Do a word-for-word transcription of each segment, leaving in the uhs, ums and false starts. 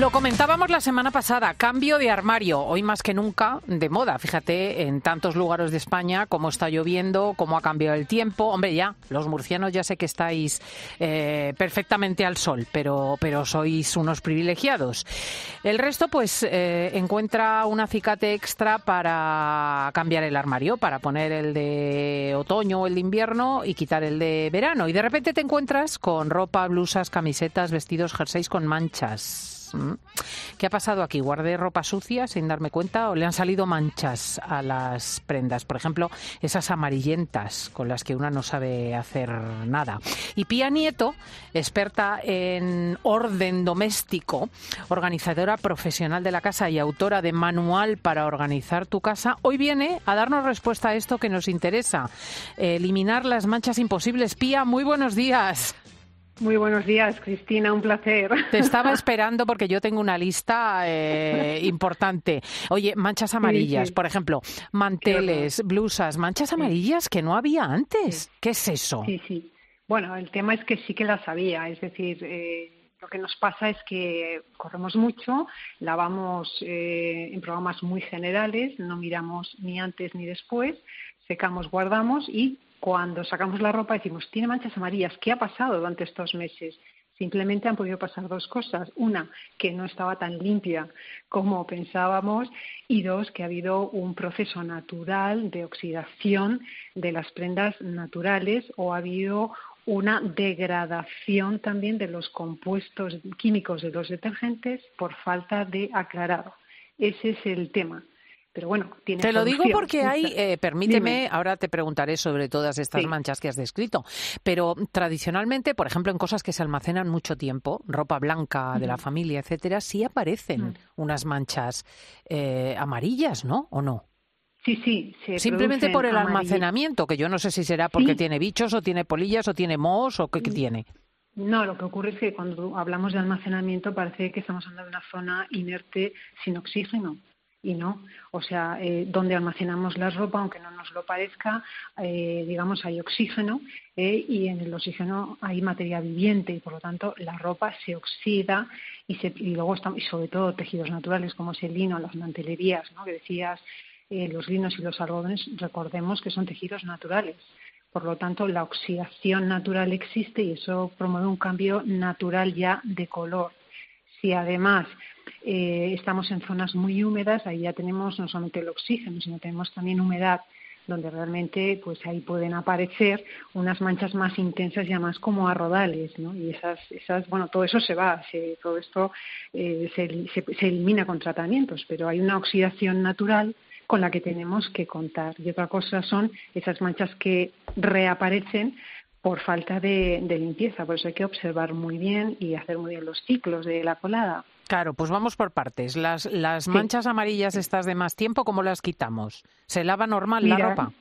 Lo comentábamos la semana pasada, cambio de armario, hoy más que nunca de moda. Fíjate, en tantos lugares de España, cómo está lloviendo, cómo ha cambiado el tiempo. Hombre, ya, los murcianos ya sé que estáis eh, perfectamente al sol, pero, pero sois unos privilegiados. El resto, pues, eh, encuentra un acicate extra para cambiar el armario, para poner el de otoño o el de invierno y quitar el de verano. Y de repente te encuentras con ropa, blusas, camisetas, vestidos, jerseys con manchas. ¿Qué ha pasado aquí? ¿Guardé ropa sucia sin darme cuenta o le han salido manchas a las prendas? Por ejemplo, esas amarillentas con las que una no sabe hacer nada. Y Pía Nieto, experta en orden doméstico, organizadora profesional de la casa y autora de Manual para organizar tu casa, hoy viene a darnos respuesta a esto que nos interesa, eliminar las manchas imposibles. Pía, muy buenos días. Muy buenos días, Cristina, un placer. Te estaba esperando porque yo tengo una lista eh, importante. Oye, manchas amarillas, sí, sí. Por ejemplo, manteles, blusas, manchas amarillas que no había antes. Sí. ¿Qué es eso? Sí, sí. Bueno, el tema es que sí que las había, es decir, eh, lo que nos pasa es que corremos mucho, lavamos eh, en programas muy generales, no miramos ni antes ni después, secamos, guardamos y cuando sacamos la ropa decimos, tiene manchas amarillas, ¿qué ha pasado durante estos meses? Simplemente han podido pasar dos cosas. Una, que no estaba tan limpia como pensábamos, y dos, que ha habido un proceso natural de oxidación de las prendas naturales o ha habido una degradación también de los compuestos químicos de los detergentes por falta de aclarado. Ese es el tema. Pero bueno, tiene Te lo solución. digo porque hay, eh, permíteme, Dime. Ahora te preguntaré sobre todas estas Sí. manchas que has descrito, pero tradicionalmente, por ejemplo, en cosas que se almacenan mucho tiempo, ropa blanca de la familia, etcétera, sí aparecen mm. unas manchas eh, amarillas, ¿no? ¿O no? Sí, sí. Se Simplemente por el amarillo. almacenamiento, que yo no sé si será porque sí. tiene bichos o tiene polillas o tiene mohos o qué, qué tiene. No, lo que ocurre es que cuando hablamos de almacenamiento parece que estamos hablando de una zona inerte sin oxígeno. Y no, o sea, eh, donde almacenamos la ropa, aunque no nos lo parezca, eh, digamos, hay oxígeno eh, y en el oxígeno hay materia viviente y, por lo tanto, la ropa se oxida y, se, y luego estamos, y sobre todo tejidos naturales como es el lino, las mantelerías, ¿no? Que decías, eh, los linos y los algodones, recordemos que son tejidos naturales. Por lo tanto, la oxidación natural existe y eso promueve un cambio natural ya de color. Si además eh, estamos en zonas muy húmedas, ahí ya tenemos no solamente el oxígeno, sino tenemos también humedad, donde realmente pues ahí pueden aparecer unas manchas más intensas, ya más como a rodales, ¿no? Y esas, esas bueno, todo eso se va, se, todo esto eh, se, se, se elimina con tratamientos, pero hay una oxidación natural con la que tenemos que contar. Y otra cosa son esas manchas que reaparecen por falta de, de limpieza. Por eso hay que observar muy bien y hacer muy bien los ciclos de la colada. Claro, pues vamos por partes. Las, las sí. manchas amarillas estas de más tiempo, ¿cómo las quitamos? ¿Se lava normal Mira, la ropa?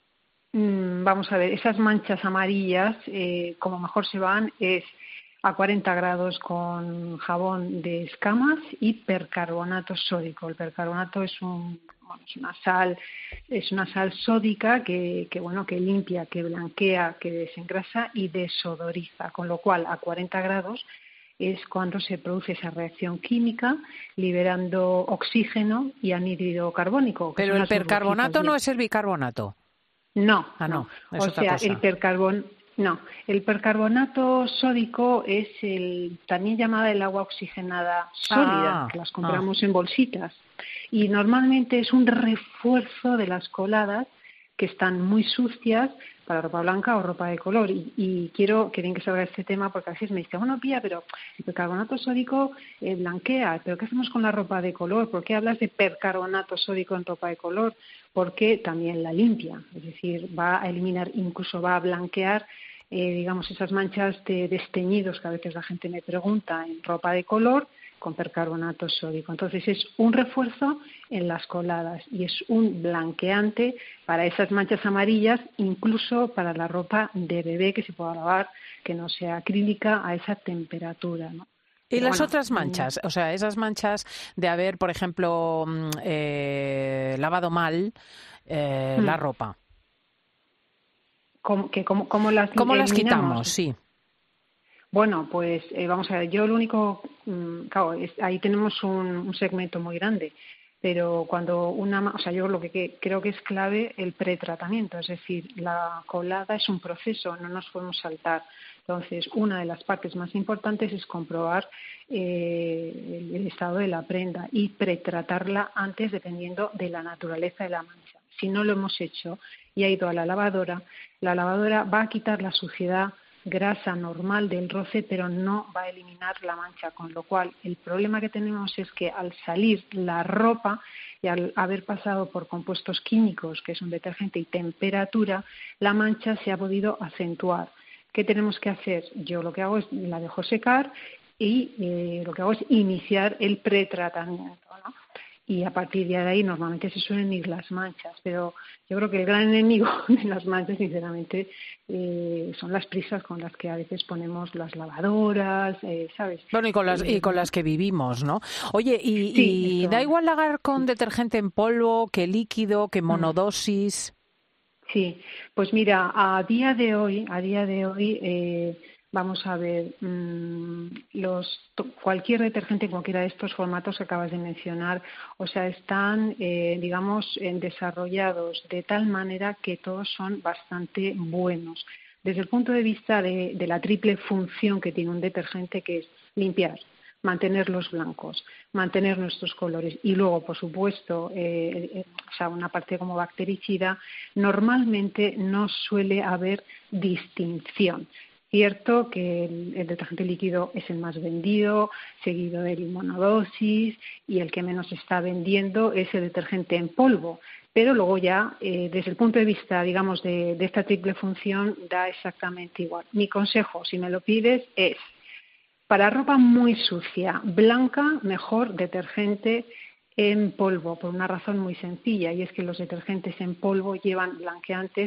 Mmm, vamos a ver, esas manchas amarillas, eh, como mejor se van, es a cuarenta grados con jabón de escamas y percarbonato sódico. El percarbonato es un Bueno, es una sal, es una sal sódica que, que bueno, que limpia, que blanquea, que desengrasa y desodoriza, con lo cual a cuarenta grados es cuando se produce esa reacción química liberando oxígeno y anhídrido carbónico. Pero el percarbonato no es el bicarbonato. No, ah, no, no. Es o otra sea, cosa. el percarbon No, el percarbonato sódico es el también llamada el agua oxigenada sólida, ah, que las compramos ah. en bolsitas. Y normalmente es un refuerzo de las coladas que están muy sucias para ropa blanca o ropa de color. Y, y quiero que bien que salga este tema porque a veces me dicen, bueno, Pía, pero el percarbonato sódico eh, blanquea, ¿pero qué hacemos con la ropa de color? ¿Por qué hablas de percarbonato sódico en ropa de color? Porque también la limpia, es decir, va a eliminar, incluso va a blanquear eh, digamos, esas manchas de desteñidos que a veces la gente me pregunta en ropa de color con percarbonato sódico. Entonces es un refuerzo en las coladas y es un blanqueante para esas manchas amarillas, incluso para la ropa de bebé que se pueda lavar, que no sea acrílica a esa temperatura, ¿no? ¿Y Pero las bueno, otras manchas? O sea, esas manchas de haber, por ejemplo, eh, lavado mal eh, hmm. la ropa. ¿Cómo, que, cómo, cómo las ¿Cómo las eliminamos? quitamos? Sí. Bueno, pues eh, vamos a ver, yo lo único, mm, claro, es, ahí tenemos un, un segmento muy grande, pero cuando una, ma- o sea, yo lo que, que creo que es clave el pretratamiento, es decir, la colada es un proceso, no nos podemos saltar. Entonces, una de las partes más importantes es comprobar eh, el, el estado de la prenda y pretratarla antes, dependiendo de la naturaleza de la mancha. Si no lo hemos hecho y ha ido a la lavadora, la lavadora va a quitar la suciedad grasa normal del roce, pero no va a eliminar la mancha, con lo cual el problema que tenemos es que al salir la ropa y al haber pasado por compuestos químicos, que es un detergente, y temperatura, la mancha se ha podido acentuar. ¿Qué tenemos que hacer? Yo lo que hago es la dejo secar y eh, lo que hago es iniciar el pretratamiento, ¿no? Y a partir de ahí normalmente se suelen ir las manchas, pero yo creo que el gran enemigo de las manchas, sinceramente, eh, son las prisas con las que a veces ponemos las lavadoras, eh, ¿sabes? Bueno, y con las y Eh, con las que vivimos, ¿no? Oye, sí, y, y da esto. igual lavar con Sí. detergente en polvo, que líquido, que Mm. monodosis. Sí, pues mira, a día de hoy, a día de hoy, eh, vamos a ver, mmm, los, cualquier detergente en cualquiera de estos formatos que acabas de mencionar, o sea, están, eh, digamos, eh, desarrollados de tal manera que todos son bastante buenos. Desde el punto de vista de, de la triple función que tiene un detergente, que es limpiar, mantenerlos blancos, mantener nuestros colores y luego, por supuesto, eh, eh, o sea, una parte como bactericida, normalmente no suele haber distinción. Cierto que el, el detergente líquido es el más vendido, seguido del monodosis, y el que menos se está vendiendo es el detergente en polvo. Pero luego ya, eh, desde el punto de vista, digamos, de, de esta triple función, da exactamente igual. Mi consejo, si me lo pides, es: para ropa muy sucia, blanca, mejor detergente en polvo, por una razón muy sencilla, y es que los detergentes en polvo llevan blanqueantes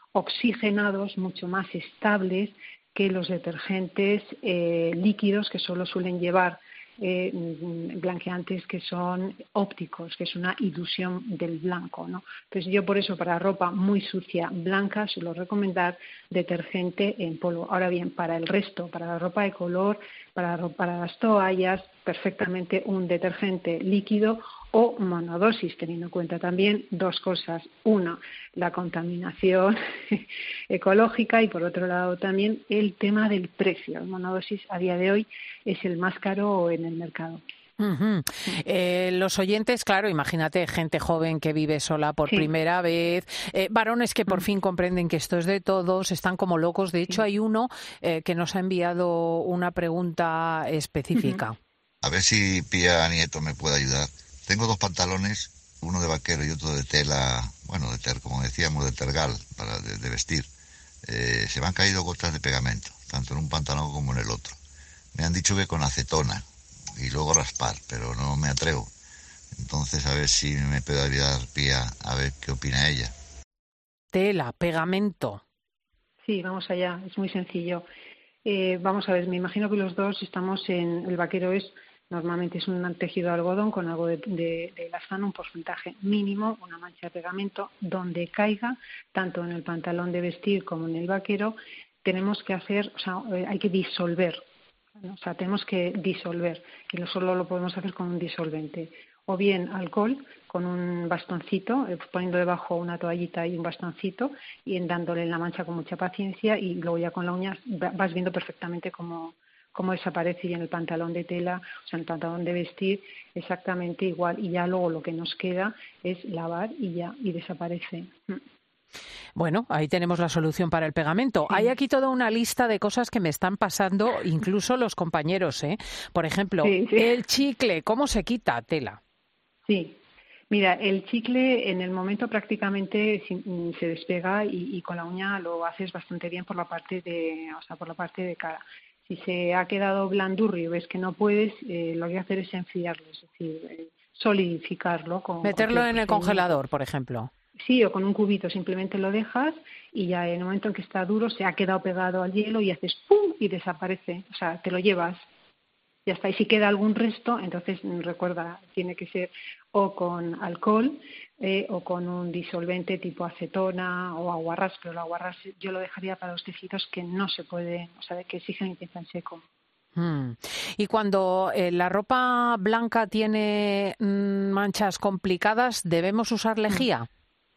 oxigenados mucho más estables que los detergentes eh, líquidos, que solo suelen llevar eh, blanqueantes que son ópticos, que es una ilusión del blanco, ¿no? Entonces yo por eso, para ropa muy sucia, blanca, suelo recomendar detergente en polvo. Ahora bien, para el resto, para la ropa de color, para, para las toallas, perfectamente un detergente líquido o monodosis, teniendo en cuenta también dos cosas. Una, la contaminación ecológica, y por otro lado también el tema del precio. El monodosis a día de hoy es el más caro en el mercado. Ujú. Eh, los oyentes, claro, imagínate, gente joven que vive sola por Sí. primera vez, eh, varones que por Mm. fin comprenden que esto es de todos, están como locos. De hecho, Sí. hay uno eh, que nos ha enviado una pregunta Ujú. específica. A ver si Pía Nieto me puede ayudar. Tengo dos pantalones, uno de vaquero y otro de tela, bueno, de ter, como decíamos, de tergal, para de, de vestir. Eh, se me han caído gotas de pegamento, tanto en un pantalón como en el otro. Me han dicho que con acetona y luego raspar, pero no me atrevo. Entonces, a ver si me puede ayudar Pía, a ver qué opina ella. Tela, pegamento. Sí, vamos allá, es muy sencillo. Eh, vamos a ver, me imagino que los dos estamos en, el vaquero es, normalmente es un tejido de algodón con algo de, de, de elastano, un porcentaje mínimo, una mancha de pegamento, donde caiga, tanto en el pantalón de vestir como en el vaquero, tenemos que hacer, o sea, eh, hay que disolver, ¿no? O sea, tenemos que disolver, y no solo lo podemos hacer con un disolvente, o bien alcohol con un bastoncito, eh, poniendo debajo una toallita y un bastoncito, y en dándole en la mancha con mucha paciencia, y luego ya con la uña vas viendo perfectamente cómo, cómo desaparece. Y en el pantalón de tela, o sea, en el pantalón de vestir, exactamente igual, y ya luego lo que nos queda es lavar y ya, y desaparece. Bueno, ahí tenemos la solución para el pegamento. Hay Sí, aquí toda una lista de cosas que me están pasando, incluso los compañeros, ¿eh? Por ejemplo, sí, sí. el chicle, ¿cómo se quita? Tela. Sí, mira, el chicle en el momento prácticamente se despega, y, y con la uña lo haces bastante bien por la parte de, o sea, por la parte de cara. Si se ha quedado blandurrio y ves que no puedes, eh, lo que hay que hacer es enfriarlo, es decir, eh, solidificarlo con Meterlo cualquier en el procedimiento. congelador, por ejemplo. Sí, o con un cubito, simplemente lo dejas y ya en el momento en que está duro se ha quedado pegado al hielo y haces ¡pum! Y desaparece, o sea, te lo llevas. ya está. Y si queda algún resto, entonces recuerda, tiene que ser o con alcohol eh, o con un disolvente tipo acetona o aguarrás, pero el aguarrás yo lo dejaría para los tejidos que no se pueden, o sea, que exigen limpieza en seco. Mm. Y cuando eh, la ropa blanca tiene mm, manchas complicadas, ¿debemos usar lejía?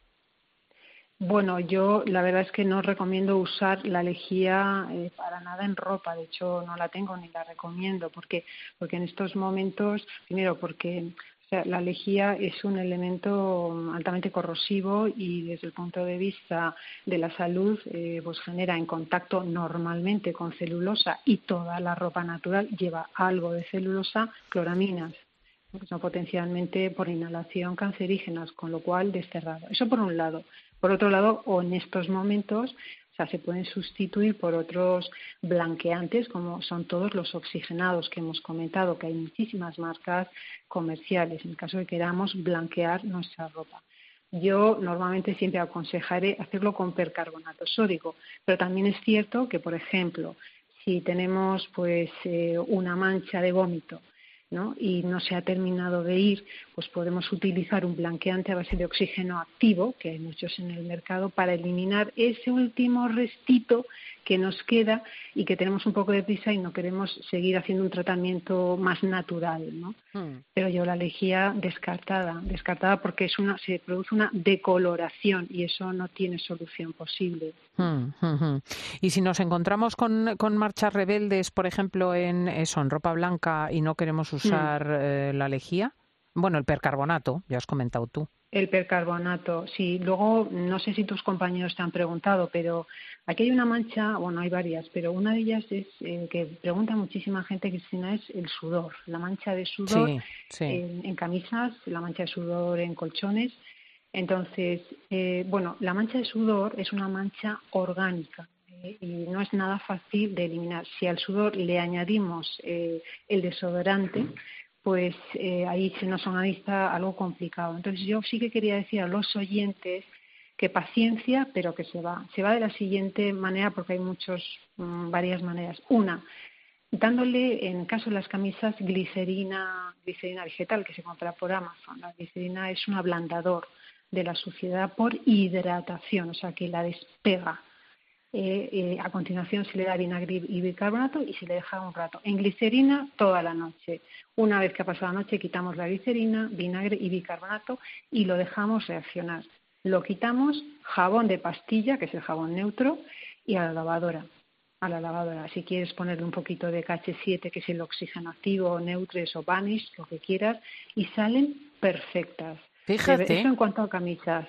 Bueno, yo la verdad es que no recomiendo usar la lejía eh, para nada en ropa. De hecho, no la tengo ni la recomiendo. ¿Por qué? Porque en estos momentos, primero porque o sea, la lejía es un elemento altamente corrosivo y desde el punto de vista de la salud eh, pues genera en contacto normalmente con celulosa, y toda la ropa natural lleva algo de celulosa, cloraminas, que son potencialmente por inhalación cancerígenas, con lo cual desterrado. Eso por un lado. Por otro lado, o en estos momentos, o sea, se pueden sustituir por otros blanqueantes, como son todos los oxigenados que hemos comentado, que hay muchísimas marcas comerciales, en caso de que queramos blanquear nuestra ropa. Yo normalmente siempre aconsejaré hacerlo con percarbonato sódico, pero también es cierto que, por ejemplo, si tenemos pues eh, una mancha de vómito, ¿no?, y no se ha terminado de ir, pues podemos utilizar un blanqueante a base de oxígeno activo, que hay muchos en el mercado, para eliminar ese último restito que nos queda y que tenemos un poco de prisa y no queremos seguir haciendo un tratamiento más natural, ¿no? Hmm. Pero yo la lejía descartada, descartada porque es una, se produce una decoloración y eso no tiene solución posible. Hmm, hmm, hmm. Y si nos encontramos con, con marchas rebeldes, por ejemplo, en eso, en ropa blanca, y no queremos usar hmm. eh, la lejía, bueno, el percarbonato, ya has comentado tú. El percarbonato, sí. Luego, no sé si tus compañeros te han preguntado, pero aquí hay una mancha, bueno, hay varias, pero una de ellas es eh, que pregunta muchísima gente, Cristina, es el sudor, la mancha de sudor sí, sí. En, en camisas, la mancha de sudor en colchones. Entonces, eh, bueno, la mancha de sudor es una mancha orgánica eh, y no es nada fácil de eliminar. Si al sudor le añadimos eh, el desodorante, pues eh, ahí se nos organiza algo complicado. Entonces yo sí que quería decir a los oyentes que paciencia, pero que se va. Se va de la siguiente manera, porque hay muchos, mmm, varias maneras. Una, dándole, en el caso de las camisas, glicerina, glicerina vegetal que se compra por Amazon. La glicerina es un ablandador de la suciedad por hidratación, o sea que la despega. Eh, eh, a continuación se le da vinagre y bicarbonato y se le deja un rato. En glicerina toda la noche. Una vez que ha pasado la noche quitamos la glicerina, vinagre y bicarbonato y lo dejamos reaccionar. Lo quitamos, jabón de pastilla, que es el jabón neutro, y a la lavadora. A la lavadora. Si quieres ponerle un poquito de K H siete, que es el oxígeno activo, Neutres o Vanish, lo que quieras, y salen perfectas. Fíjate. Eso en cuanto a camisas.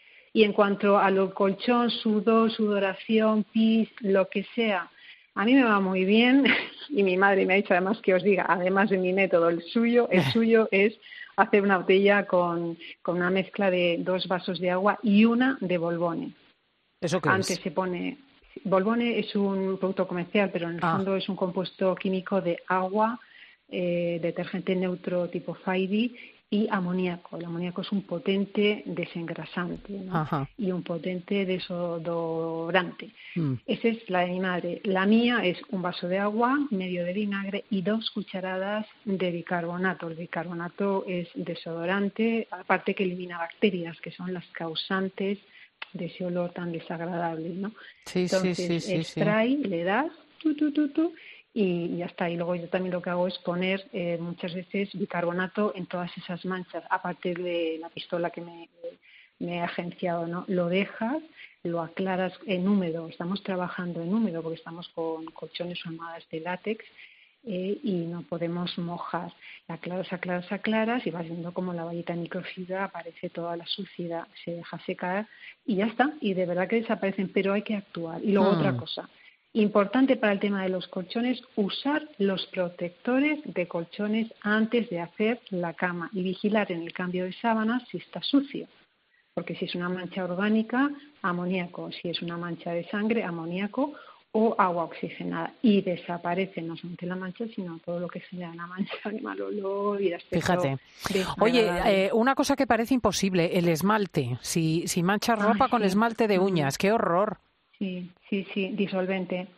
Y en cuanto a lo colchón, sudor, sudoración, pis, lo que sea, a mí me va muy bien y mi madre me ha dicho además que os diga, además de mi método, el suyo, el suyo es hacer una botella con, con una mezcla de dos vasos de agua y una de Volbone. ¿Eso qué Antes es? se pone, Volbone es un producto comercial, pero en el ah. fondo es un compuesto químico de agua, eh, detergente neutro tipo Faidi y amoníaco. El amoníaco es un potente desengrasante, ¿no? Y un potente desodorante. Mm. Esa es la de mi madre. La mía es un vaso de agua, medio de vinagre y dos cucharadas de bicarbonato. El bicarbonato es desodorante, aparte que elimina bacterias, que son las causantes de ese olor tan desagradable, ¿no? Sí, Entonces, sí, sí, sí, spray, sí. le das, tu, tu, tu, tu, y ya está. Y luego yo también lo que hago es poner eh, muchas veces bicarbonato en todas esas manchas, aparte de la pistola que me, me he agenciado, ¿no? Lo dejas, lo aclaras en húmedo. Estamos trabajando en húmedo porque estamos con colchones o almohadas de látex eh, y no podemos mojar. Aclaras, aclaras, aclaras y vas viendo como la vallita microfibra aparece toda la suciedad, se deja secar y ya está. Y de verdad que desaparecen, pero hay que actuar. Y luego hmm. otra cosa. Importante para el tema de los colchones, usar los protectores de colchones antes de hacer la cama y vigilar en el cambio de sábanas si está sucio. Porque si es una mancha orgánica, amoníaco. Si es una mancha de sangre, amoníaco o agua oxigenada. Y desaparece no solamente la mancha, sino todo lo que genera una mancha de mal olor y de aspecto. Fíjate. Oye, eh, una cosa que parece imposible, el esmalte. Si, si manchas ropa Ay, con sí. esmalte de uñas, ¡qué horror! Sí, sí, sí, disolvente.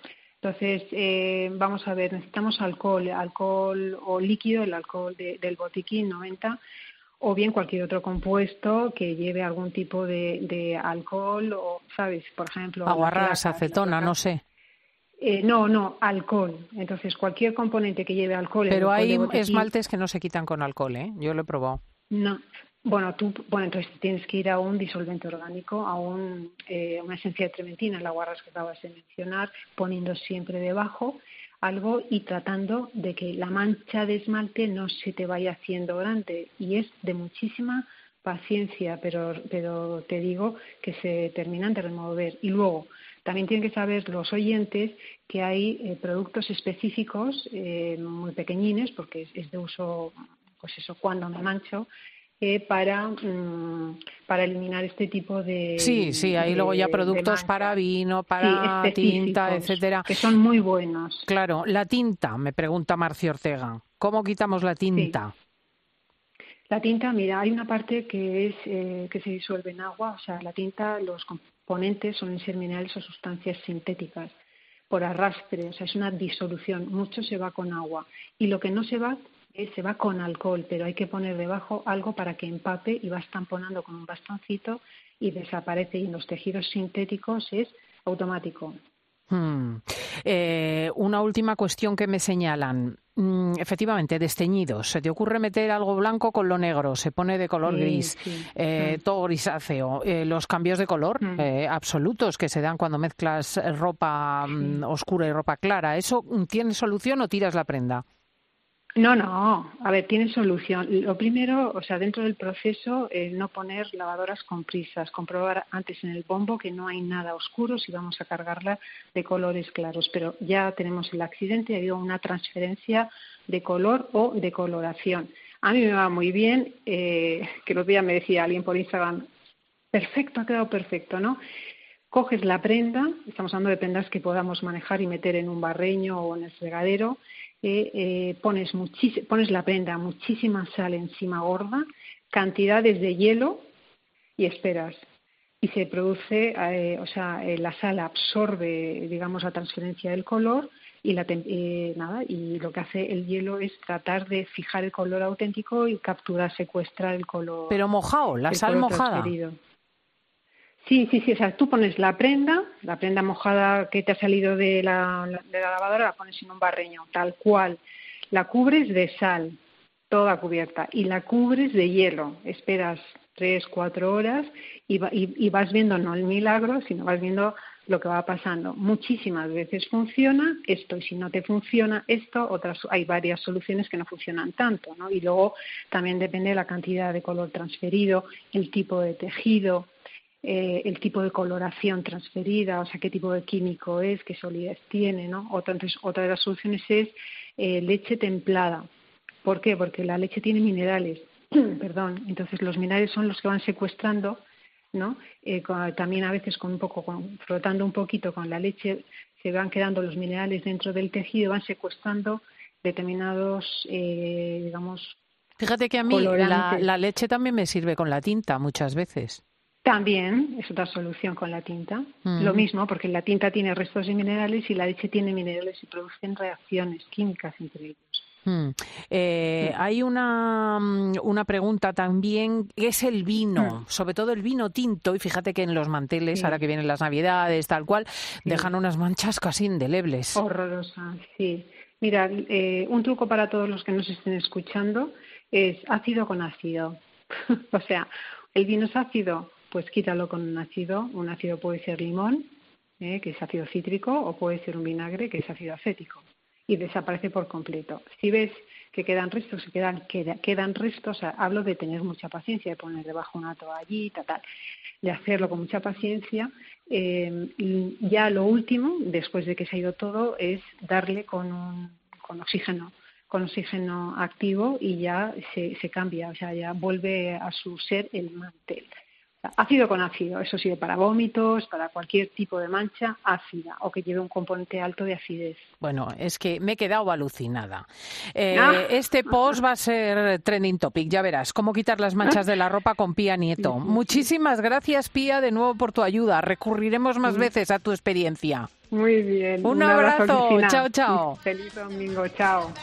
Entonces, eh, vamos a ver, necesitamos alcohol, alcohol o líquido, el alcohol de, del botiquín noventa, o bien cualquier otro compuesto que lleve algún tipo de, de alcohol, o, ¿sabes? Por ejemplo... Aguarrás, acetona, no sé. Eh, no, no, alcohol. Entonces, cualquier componente que lleve alcohol... Pero alcohol hay botiquín, esmaltes que no se quitan con alcohol, ¿eh? Yo lo he probado. No. Bueno, tú, bueno, entonces tienes que ir a un disolvente orgánico, a un, eh, una esencia de trementina, el aguarrás que acabas de mencionar, poniendo siempre debajo algo y tratando de que la mancha de esmalte no se te vaya haciendo grande. Y es de muchísima paciencia, pero, pero te digo que se terminan de remover. Y luego, también tienen que saber los oyentes que hay eh, productos específicos, eh, muy pequeñines, porque es, es de uso, pues eso, cuando me mancho, Eh, para, um, para eliminar este tipo de... Sí, sí, hay de, luego ya productos para vino, para sí, tinta, etcétera. Que son muy buenos. Claro, la tinta, me pregunta Marcia Ortega. ¿Cómo quitamos la tinta? Sí. La tinta, mira, hay una parte que es eh, que se disuelve en agua, o sea, la tinta, los componentes suelen ser minerales o sustancias sintéticas por arrastre, o sea, es una disolución, mucho se va con agua. Y lo que no se va... se va con alcohol, pero hay que poner debajo algo para que empape y vas tamponando con un bastoncito y desaparece. Y en los tejidos sintéticos es automático. Hmm. Eh, una última cuestión que me señalan. Mm, efectivamente, desteñidos. ¿Se te ocurre meter algo blanco con lo negro? Se pone de color sí, gris, sí. eh, Mm. todo grisáceo. Eh, los cambios de color Mm. eh, absolutos que se dan cuando mezclas ropa Sí. mm, oscura y ropa clara. ¿Eso tiene solución o tiras la prenda? No, no, a ver, tiene solución. Lo primero, o sea, dentro del proceso, eh, no poner lavadoras con prisas, comprobar antes en el bombo que no hay nada oscuro si vamos a cargarla de colores claros, pero ya tenemos el accidente, ha habido una transferencia de color o de coloración. A mí me va muy bien, eh, que el otro día me decía alguien por Instagram, perfecto, ha quedado perfecto, ¿no? Coges la prenda, estamos hablando de prendas que podamos manejar y meter en un barreño o en el fregadero, eh, eh, pones, muchis- pones la prenda, muchísima sal encima gorda, cantidades de hielo y esperas. Y se produce, eh, o sea, eh, la sal absorbe, digamos, la transferencia del color y, la tem- eh, nada, y lo que hace el hielo es tratar de fijar el color auténtico y capturar, secuestrar el color. Pero mojado, la el sal color mojada. transferido. Sí, sí, sí, o sea, tú pones la prenda, la prenda mojada que te ha salido de la, de la lavadora, la pones en un barreño, tal cual. La cubres de sal, toda cubierta, y la cubres de hielo. Esperas tres, cuatro horas y, va, y, y vas viendo no el milagro, sino vas viendo lo que va pasando. Muchísimas veces funciona esto, y si no te funciona esto, otras hay varias soluciones que no funcionan tanto, ¿no? Y luego también depende de la cantidad de color transferido, el tipo de tejido, Eh, el tipo de coloración transferida, o sea, qué tipo de químico es, qué solidez tiene, ¿no? Otra, entonces, otra de las soluciones es eh, leche templada. ¿Por qué? Porque la leche tiene minerales, perdón, entonces los minerales son los que van secuestrando, ¿no? Eh, con, también a veces con un poco, con, frotando un poquito con la leche, se van quedando los minerales dentro del tejido, van secuestrando determinados, eh, digamos, Fíjate que a mí la, la leche también me sirve con la tinta muchas veces. También es otra solución con la tinta. Mm. Lo mismo, porque la tinta tiene restos de minerales y la leche tiene minerales y producen reacciones químicas entre ellos. Mm. Eh, mm. Hay una, una pregunta también, ¿qué es el vino? Mm. Sobre todo el vino tinto, y fíjate que en los manteles, sí. ahora que vienen las navidades, tal cual, sí. dejan unas manchas casi indelebles. Horrorosas, sí. Mira, eh, un truco para todos los que nos estén escuchando es ácido con ácido. O sea, el vino es ácido, pues quítalo con un ácido. Un ácido puede ser limón, eh, que es ácido cítrico, o puede ser un vinagre, que es ácido acético, y desaparece por completo. Si ves que quedan restos, quedan, queda, quedan restos, o sea, hablo de tener mucha paciencia, de poner debajo una toallita, tal, de hacerlo con mucha paciencia. Eh, y ya lo último, después de que se ha ido todo, es darle con, un, con oxígeno, con oxígeno activo, y ya se, se cambia, o sea, ya vuelve a su ser el mantel. Ácido con ácido, eso sirve para vómitos, para cualquier tipo de mancha ácida o que lleve un componente alto de acidez. Bueno, es que me he quedado alucinada. Eh, ah. Este post va a ser trending topic, ya verás, cómo quitar las manchas de la ropa con Pía Nieto. Sí, sí, Muchísimas sí. gracias, Pía, de nuevo por tu ayuda. Recurriremos más sí. veces a tu experiencia. Muy bien. Un, un abrazo, abrazo Cristina. Chao, chao. Feliz domingo, chao.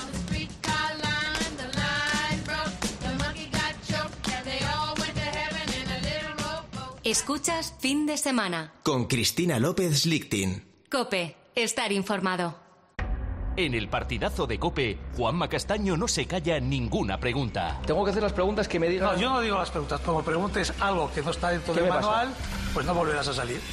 Escuchas Fin de Semana con Cristina López Lichting. COPE, estar informado. En el partidazo de COPE, Juanma Castaño no se calla ninguna pregunta. Tengo que hacer las preguntas que me digan. No, yo no digo las preguntas. Como preguntes algo que no está dentro del manual, pues no volverás a salir.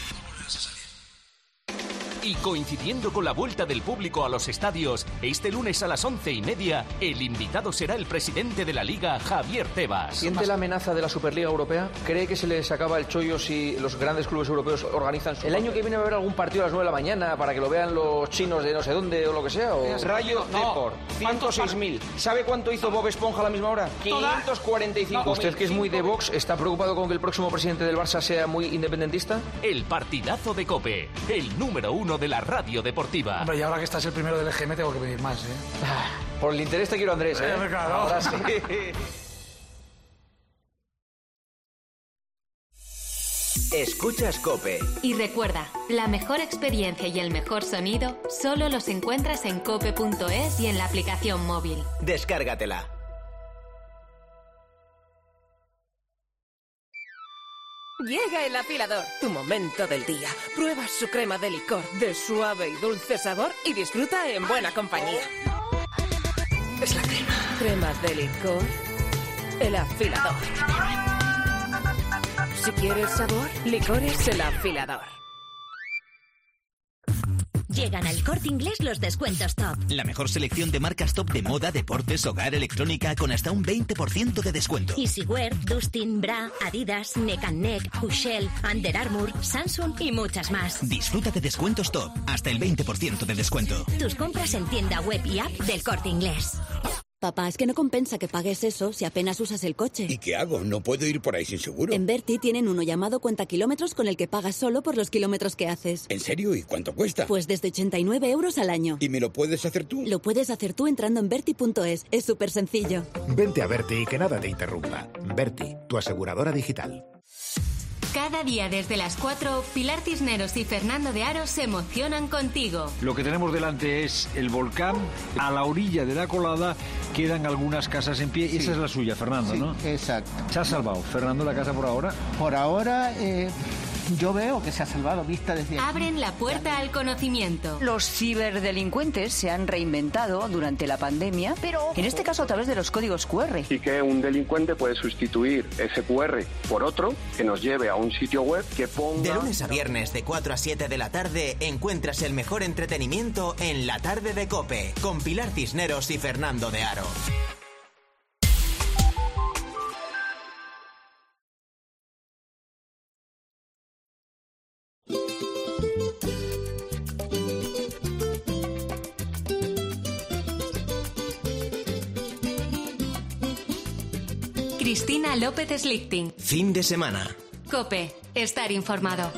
Y coincidiendo con la vuelta del público a los estadios, este lunes a las once y media, el invitado será el presidente de la Liga, Javier Tebas. ¿Siente la amenaza de la Superliga Europea? ¿Cree que se les acaba el chollo si los grandes clubes europeos organizan? ¿El año que viene va a haber algún partido a las nueve de la mañana para que lo vean los chinos de no sé dónde o lo que sea? ¿O? Rayo Depor, ciento seis mil. ¿Sabe cuánto hizo Bob Esponja a la misma hora? quinientos cuarenta y cinco. ¿Usted, que es muy de Vox, está preocupado con que el próximo presidente del Barça sea muy independentista? El partidazo de COPE, el número uno de la radio deportiva. Hombre, y ahora que estás el primero del E G M tengo que pedir más, ¿eh? Por el interés te quiero, Andrés, ¿eh? Eh, claro. Ahora sí. Escuchas COPE. Y recuerda, la mejor experiencia y el mejor sonido solo los encuentras en cope punto es y en la aplicación móvil. Descárgatela. Llega el afilador, tu momento del día. Prueba su crema de licor de suave y dulce sabor y disfruta en buena compañía. Es la crema. Cremas de licor. El afilador. Si quieres sabor, licores el afilador. Llegan al Corte Inglés los descuentos top. La mejor selección de marcas top de moda, deportes, hogar, electrónica con hasta un veinte por ciento de descuento. Easywear, Dustin, Bra, Adidas, Neck and Neck, Hushell, Under Armour, Samsung y muchas más. Disfruta de descuentos top, hasta el veinte por ciento de descuento. Tus compras en tienda web y app del Corte Inglés. Papá, es que no compensa que pagues eso si apenas usas el coche. ¿Y qué hago? No puedo ir por ahí sin seguro. En Berti tienen uno llamado Cuenta Kilómetros con el que pagas solo por los kilómetros que haces. ¿En serio? ¿Y cuánto cuesta? Pues desde ochenta y nueve euros al año. ¿Y me lo puedes hacer tú? Lo puedes hacer tú entrando en Berti punto es. Es súper sencillo. Vente a Berti y que nada te interrumpa. Berti, tu aseguradora digital. Cada día desde las cuatro, Pilar Cisneros y Fernando de Aro se emocionan contigo. Lo que tenemos delante es el volcán. A la orilla de la colada quedan algunas casas en pie. Sí. Esa es la suya, Fernando, sí, ¿no? Exacto. ¿Se ha salvado, Fernando, la casa por ahora? Por ahora... Eh... Yo veo que se ha salvado vista desde aquí. Abren la puerta al conocimiento. Los ciberdelincuentes se han reinventado durante la pandemia, pero en este caso a través de los códigos cu erre. Y que un delincuente puede sustituir ese cu erre por otro que nos lleve a un sitio web que ponga... De lunes a viernes de cuatro a siete de la tarde encuentras el mejor entretenimiento en La Tarde de COPE con Pilar Cisneros y Fernando de Aro. Cristina López Lichting. Fin de semana. COPE, estar informado.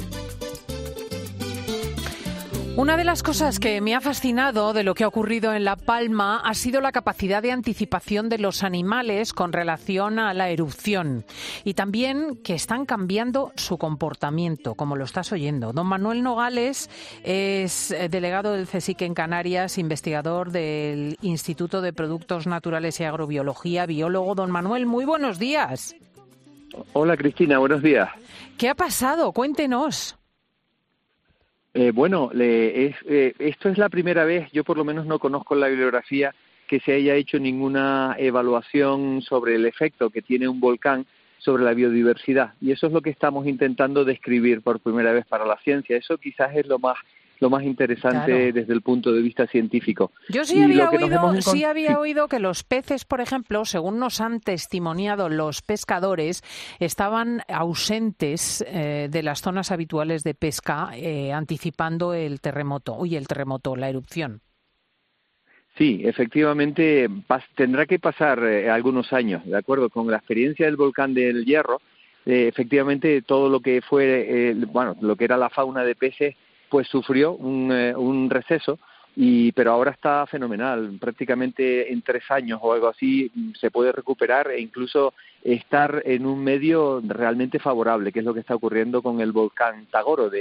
Una de las cosas que me ha fascinado de lo que ha ocurrido en La Palma ha sido la capacidad de anticipación de los animales con relación a la erupción y también que están cambiando su comportamiento, como lo estás oyendo. Don Manuel Nogales es delegado del CSIC en Canarias, investigador del Instituto de Productos Naturales y Agrobiología, biólogo. Don Manuel, muy buenos días. Hola, Cristina, buenos días. ¿Qué ha pasado? Cuéntenos. Eh, bueno, le, es, eh, esto es la primera vez, yo por lo menos no conozco la bibliografía, que se haya hecho ninguna evaluación sobre el efecto que tiene un volcán sobre la biodiversidad. Y eso es lo que estamos intentando describir por primera vez para la ciencia. Eso quizás es lo más lo más interesante claro. desde el punto de vista científico. Yo sí había, oído, encont... sí había sí. oído que los peces, por ejemplo, según nos han testimoniado los pescadores, estaban ausentes eh, de las zonas habituales de pesca, eh, anticipando el terremoto, uy, el terremoto, la erupción. Sí, efectivamente pas, tendrá que pasar eh, algunos años, de acuerdo, con la experiencia del volcán del Hierro, eh, efectivamente todo lo que fue, eh, bueno, lo que era la fauna de peces, pues sufrió un, eh, un receso, y pero ahora está fenomenal. Prácticamente en tres años o algo así se puede recuperar e incluso estar en un medio realmente favorable, que es lo que está ocurriendo con el volcán Tagoro, de,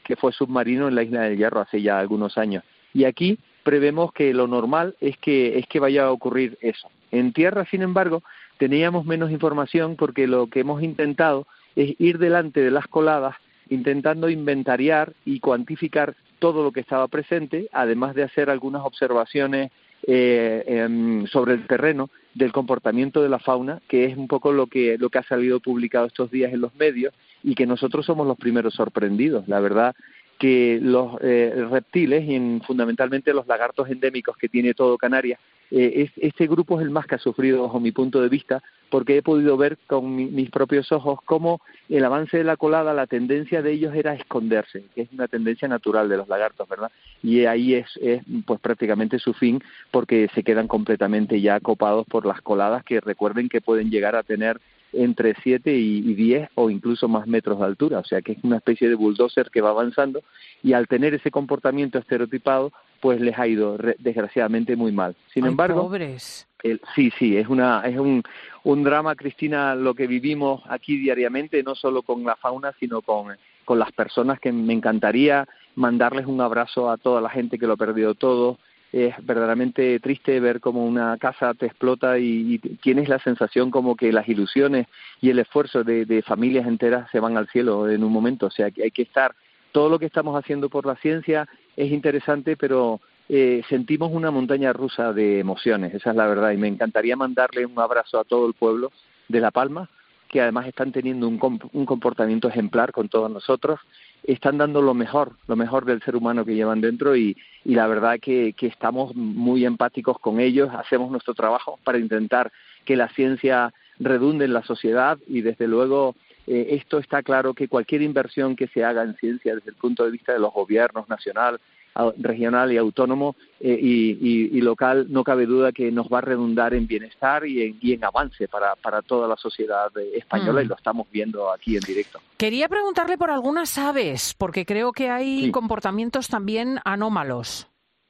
que fue submarino en la Isla del Hierro hace ya algunos años. Y aquí prevemos que lo normal es que, es que vaya a ocurrir eso. En tierra, sin embargo, teníamos menos información porque lo que hemos intentado es ir delante de las coladas intentando inventariar y cuantificar todo lo que estaba presente, además de hacer algunas observaciones eh, eh, sobre el terreno del comportamiento de la fauna, que es un poco lo que, lo que ha salido publicado estos días en los medios y que nosotros somos los primeros sorprendidos. La verdad que los eh, reptiles y en, fundamentalmente los lagartos endémicos que tiene todo Canarias, eh, es, este grupo es el más que ha sufrido bajo mi punto de vista, porque he podido ver con mi, mis propios ojos cómo el avance de la colada, la tendencia de ellos era esconderse, que es una tendencia natural de los lagartos, ¿verdad? Y ahí es, es pues prácticamente su fin, porque se quedan completamente ya copados por las coladas, que recuerden que pueden llegar a tener entre siete y diez o incluso más metros de altura, o sea que es una especie de bulldozer que va avanzando y al tener ese comportamiento estereotipado pues les ha ido re- desgraciadamente muy mal. Sin Ay, embargo, pobres. El, sí, sí, es una es un, un drama, Cristina, lo que vivimos aquí diariamente, no solo con la fauna, sino con, con las personas, que me encantaría mandarles un abrazo a toda la gente que lo ha perdido todo. Es verdaderamente triste ver cómo una casa te explota y, y tienes la sensación como que las ilusiones y el esfuerzo de, de familias enteras se van al cielo en un momento. O sea, que hay que estar, todo lo que estamos haciendo por la ciencia es interesante, pero eh, sentimos una montaña rusa de emociones, esa es la verdad, y me encantaría mandarle un abrazo a todo el pueblo de La Palma, que además están teniendo un, comp- un comportamiento ejemplar con todos nosotros, están dando lo mejor, lo mejor del ser humano que llevan dentro y, y la verdad que, que estamos muy empáticos con ellos, hacemos nuestro trabajo para intentar que la ciencia redunde en la sociedad y desde luego eh, esto está claro que cualquier inversión que se haga en ciencia desde el punto de vista de los gobiernos nacional, regional y autónomo eh, y, y, y local, no cabe duda que nos va a redundar en bienestar y en, y en avance para, para toda la sociedad española mm. y lo estamos viendo aquí en directo. Quería preguntarle por algunas aves, porque creo que hay sí. comportamientos también anómalos.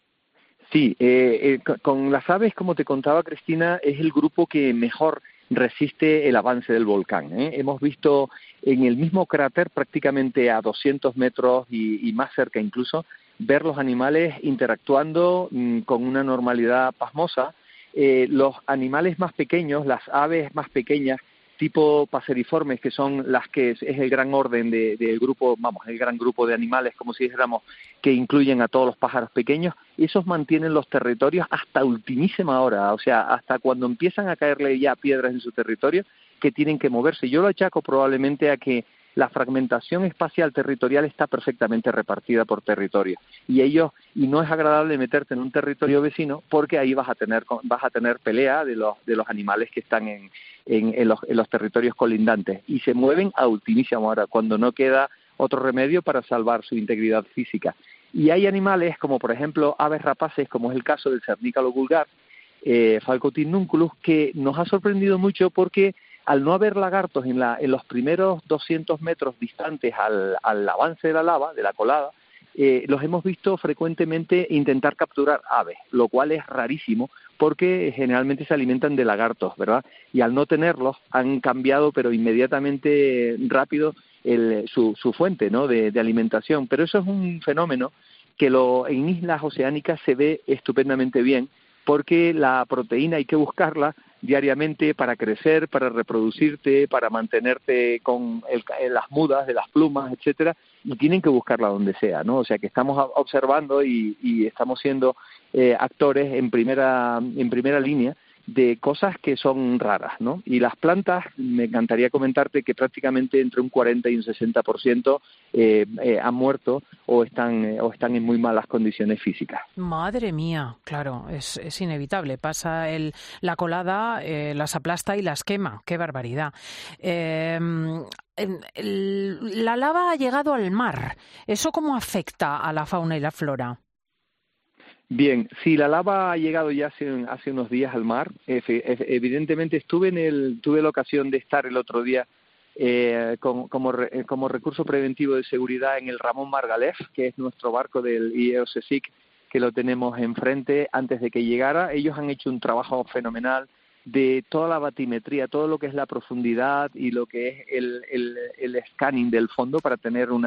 Sí, eh, eh, con las aves, como te contaba Cristina, es el grupo que mejor resiste el avance del volcán. ¿eh? Hemos visto en el mismo cráter, prácticamente a doscientos metros y, y más cerca incluso, ver los animales interactuando mmm, con una normalidad pasmosa. Eh, los animales más pequeños, las aves más pequeñas, tipo paseriformes, que son las que es, es el gran orden del de, de grupo, vamos, el gran grupo de animales, como si dijéramos, que incluyen a todos los pájaros pequeños, esos mantienen los territorios hasta ultimísima hora, o sea, hasta cuando empiezan a caerle ya piedras en su territorio, que tienen que moverse. Yo lo achaco probablemente a que la fragmentación espacial territorial está perfectamente repartida por territorio y ellos y no es agradable meterte en un territorio vecino porque ahí vas a tener vas a tener pelea de los de los animales que están en en, en, los, en los territorios colindantes y se mueven a ultimísima hora cuando no queda otro remedio para salvar su integridad física. Y hay animales como por ejemplo aves rapaces, como es el caso del cernícalo vulgar, eh, Falcotin nunculus, que nos ha sorprendido mucho porque al no haber lagartos en, la, en los primeros doscientos metros distantes al, al avance de la lava, de la colada, eh, los hemos visto frecuentemente intentar capturar aves, lo cual es rarísimo porque generalmente se alimentan de lagartos, ¿verdad? Y al no tenerlos han cambiado, pero inmediatamente rápido, el, su, su fuente, ¿no? de, de alimentación. Pero eso es un fenómeno que lo, en islas oceánicas se ve estupendamente bien, porque la proteína hay que buscarla diariamente para crecer, para reproducirte, para mantenerte con el, las mudas de las plumas, etcétera, y tienen que buscarla donde sea, ¿no? O sea que estamos observando y, y estamos siendo eh, actores en primera en primera línea de cosas que son raras, ¿no? Y las plantas, me encantaría comentarte que prácticamente entre un cuarenta y un sesenta por ciento eh, eh, han muerto o están eh, o están en muy malas condiciones físicas. Madre mía, claro, es, es inevitable. Pasa el, la colada, eh, las aplasta y las quema. ¡Qué barbaridad! Eh, el, la lava ha llegado al mar. ¿Eso cómo afecta a la fauna y la flora? Bien, sí, la lava ha llegado ya hace, hace unos días al mar. Evidentemente estuve en el, tuve la ocasión de estar el otro día eh, como, como, re, como recurso preventivo de seguridad en el Ramón Margalef, que es nuestro barco del I E O C S I C, que lo tenemos enfrente antes de que llegara. Ellos han hecho un trabajo fenomenal de toda la batimetría, todo lo que es la profundidad y lo que es el, el, el scanning del fondo para tener una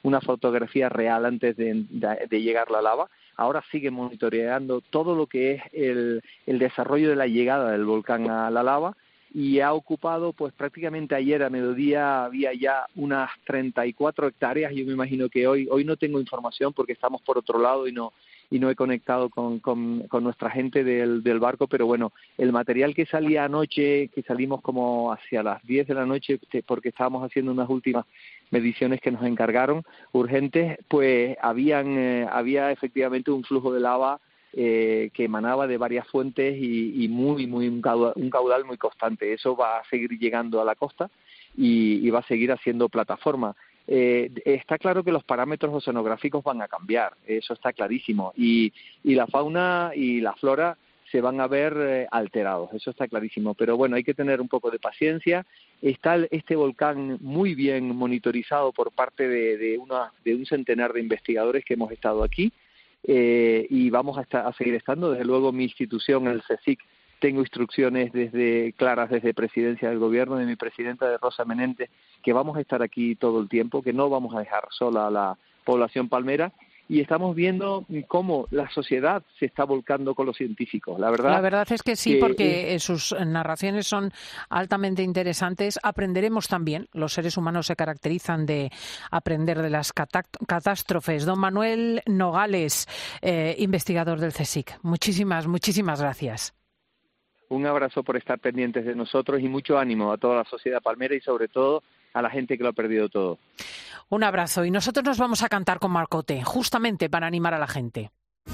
una fotografía real antes de, de, de llegar la lava. Ahora sigue monitoreando todo lo que es el, el desarrollo de la llegada del volcán a la lava, y ha ocupado, pues prácticamente ayer a mediodía había ya unas treinta y cuatro hectáreas. Yo me imagino que hoy hoy no tengo información porque estamos por otro lado y no y no he conectado con, con, con nuestra gente del, del barco, pero bueno, el material que salía anoche, que salimos como hacia las diez de la noche, porque estábamos haciendo unas últimas mediciones que nos encargaron urgentes, pues habían eh, había efectivamente un flujo de lava eh, que emanaba de varias fuentes y, y muy muy un caudal, un caudal muy constante. Eso va a seguir llegando a la costa y, y va a seguir haciendo plataforma. Eh, está claro que los parámetros oceanográficos van a cambiar, eso está clarísimo, y, y la fauna y la flora se van a ver eh, alterados, eso está clarísimo, pero bueno, hay que tener un poco de paciencia. Está este volcán muy bien monitorizado por parte de, de, una, de un centenar de investigadores que hemos estado aquí, eh, y vamos a, estar, a seguir estando. Desde luego mi institución, el CSIC, tengo instrucciones desde claras desde Presidencia del Gobierno, de mi presidenta, de Rosa Menendez, que vamos a estar aquí todo el tiempo, que no vamos a dejar sola a la población palmera, y estamos viendo cómo la sociedad se está volcando con los científicos. La verdad, la verdad es que sí, que, porque eh, sus narraciones son altamente interesantes. Aprenderemos también. Los seres humanos se caracterizan de aprender de las catástrofes. Don Manuel Nogales, eh, investigador del CSIC. Muchísimas, muchísimas gracias. Un abrazo por estar pendientes de nosotros y mucho ánimo a toda la sociedad palmera y sobre todo a la gente que lo ha perdido todo. Un abrazo. Y nosotros nos vamos a cantar con Marcote, justamente para animar a la gente.